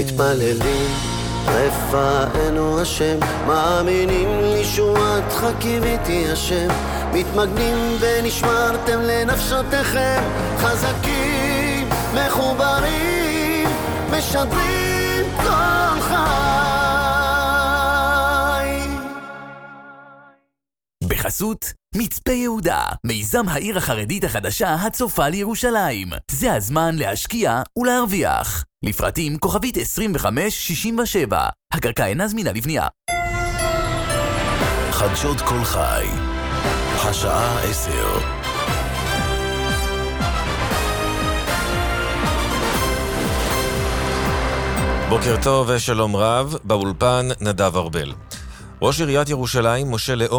מתפללים רפאנו השם, מאמינים לישועתך קיוויתי השם, מתמגנים ונשמרתם לנפשותיכם, חזקים מחוברים משדרים כל חי. בחסות מצפה יהודה, מיזם העיר החרדית החדשה הצופה לירושלים. זה הזמן להשקיע ולהרוויח. לפרטים כוכבית עשרים וחמש שישים ושבע. הקרקע אינה זמינה לבנייה. חדשות כל חי, השעה עשר. בוקר טוב ושלום רב, באולפן נדב ארבל. ראש עיריית ירושלים משה לאון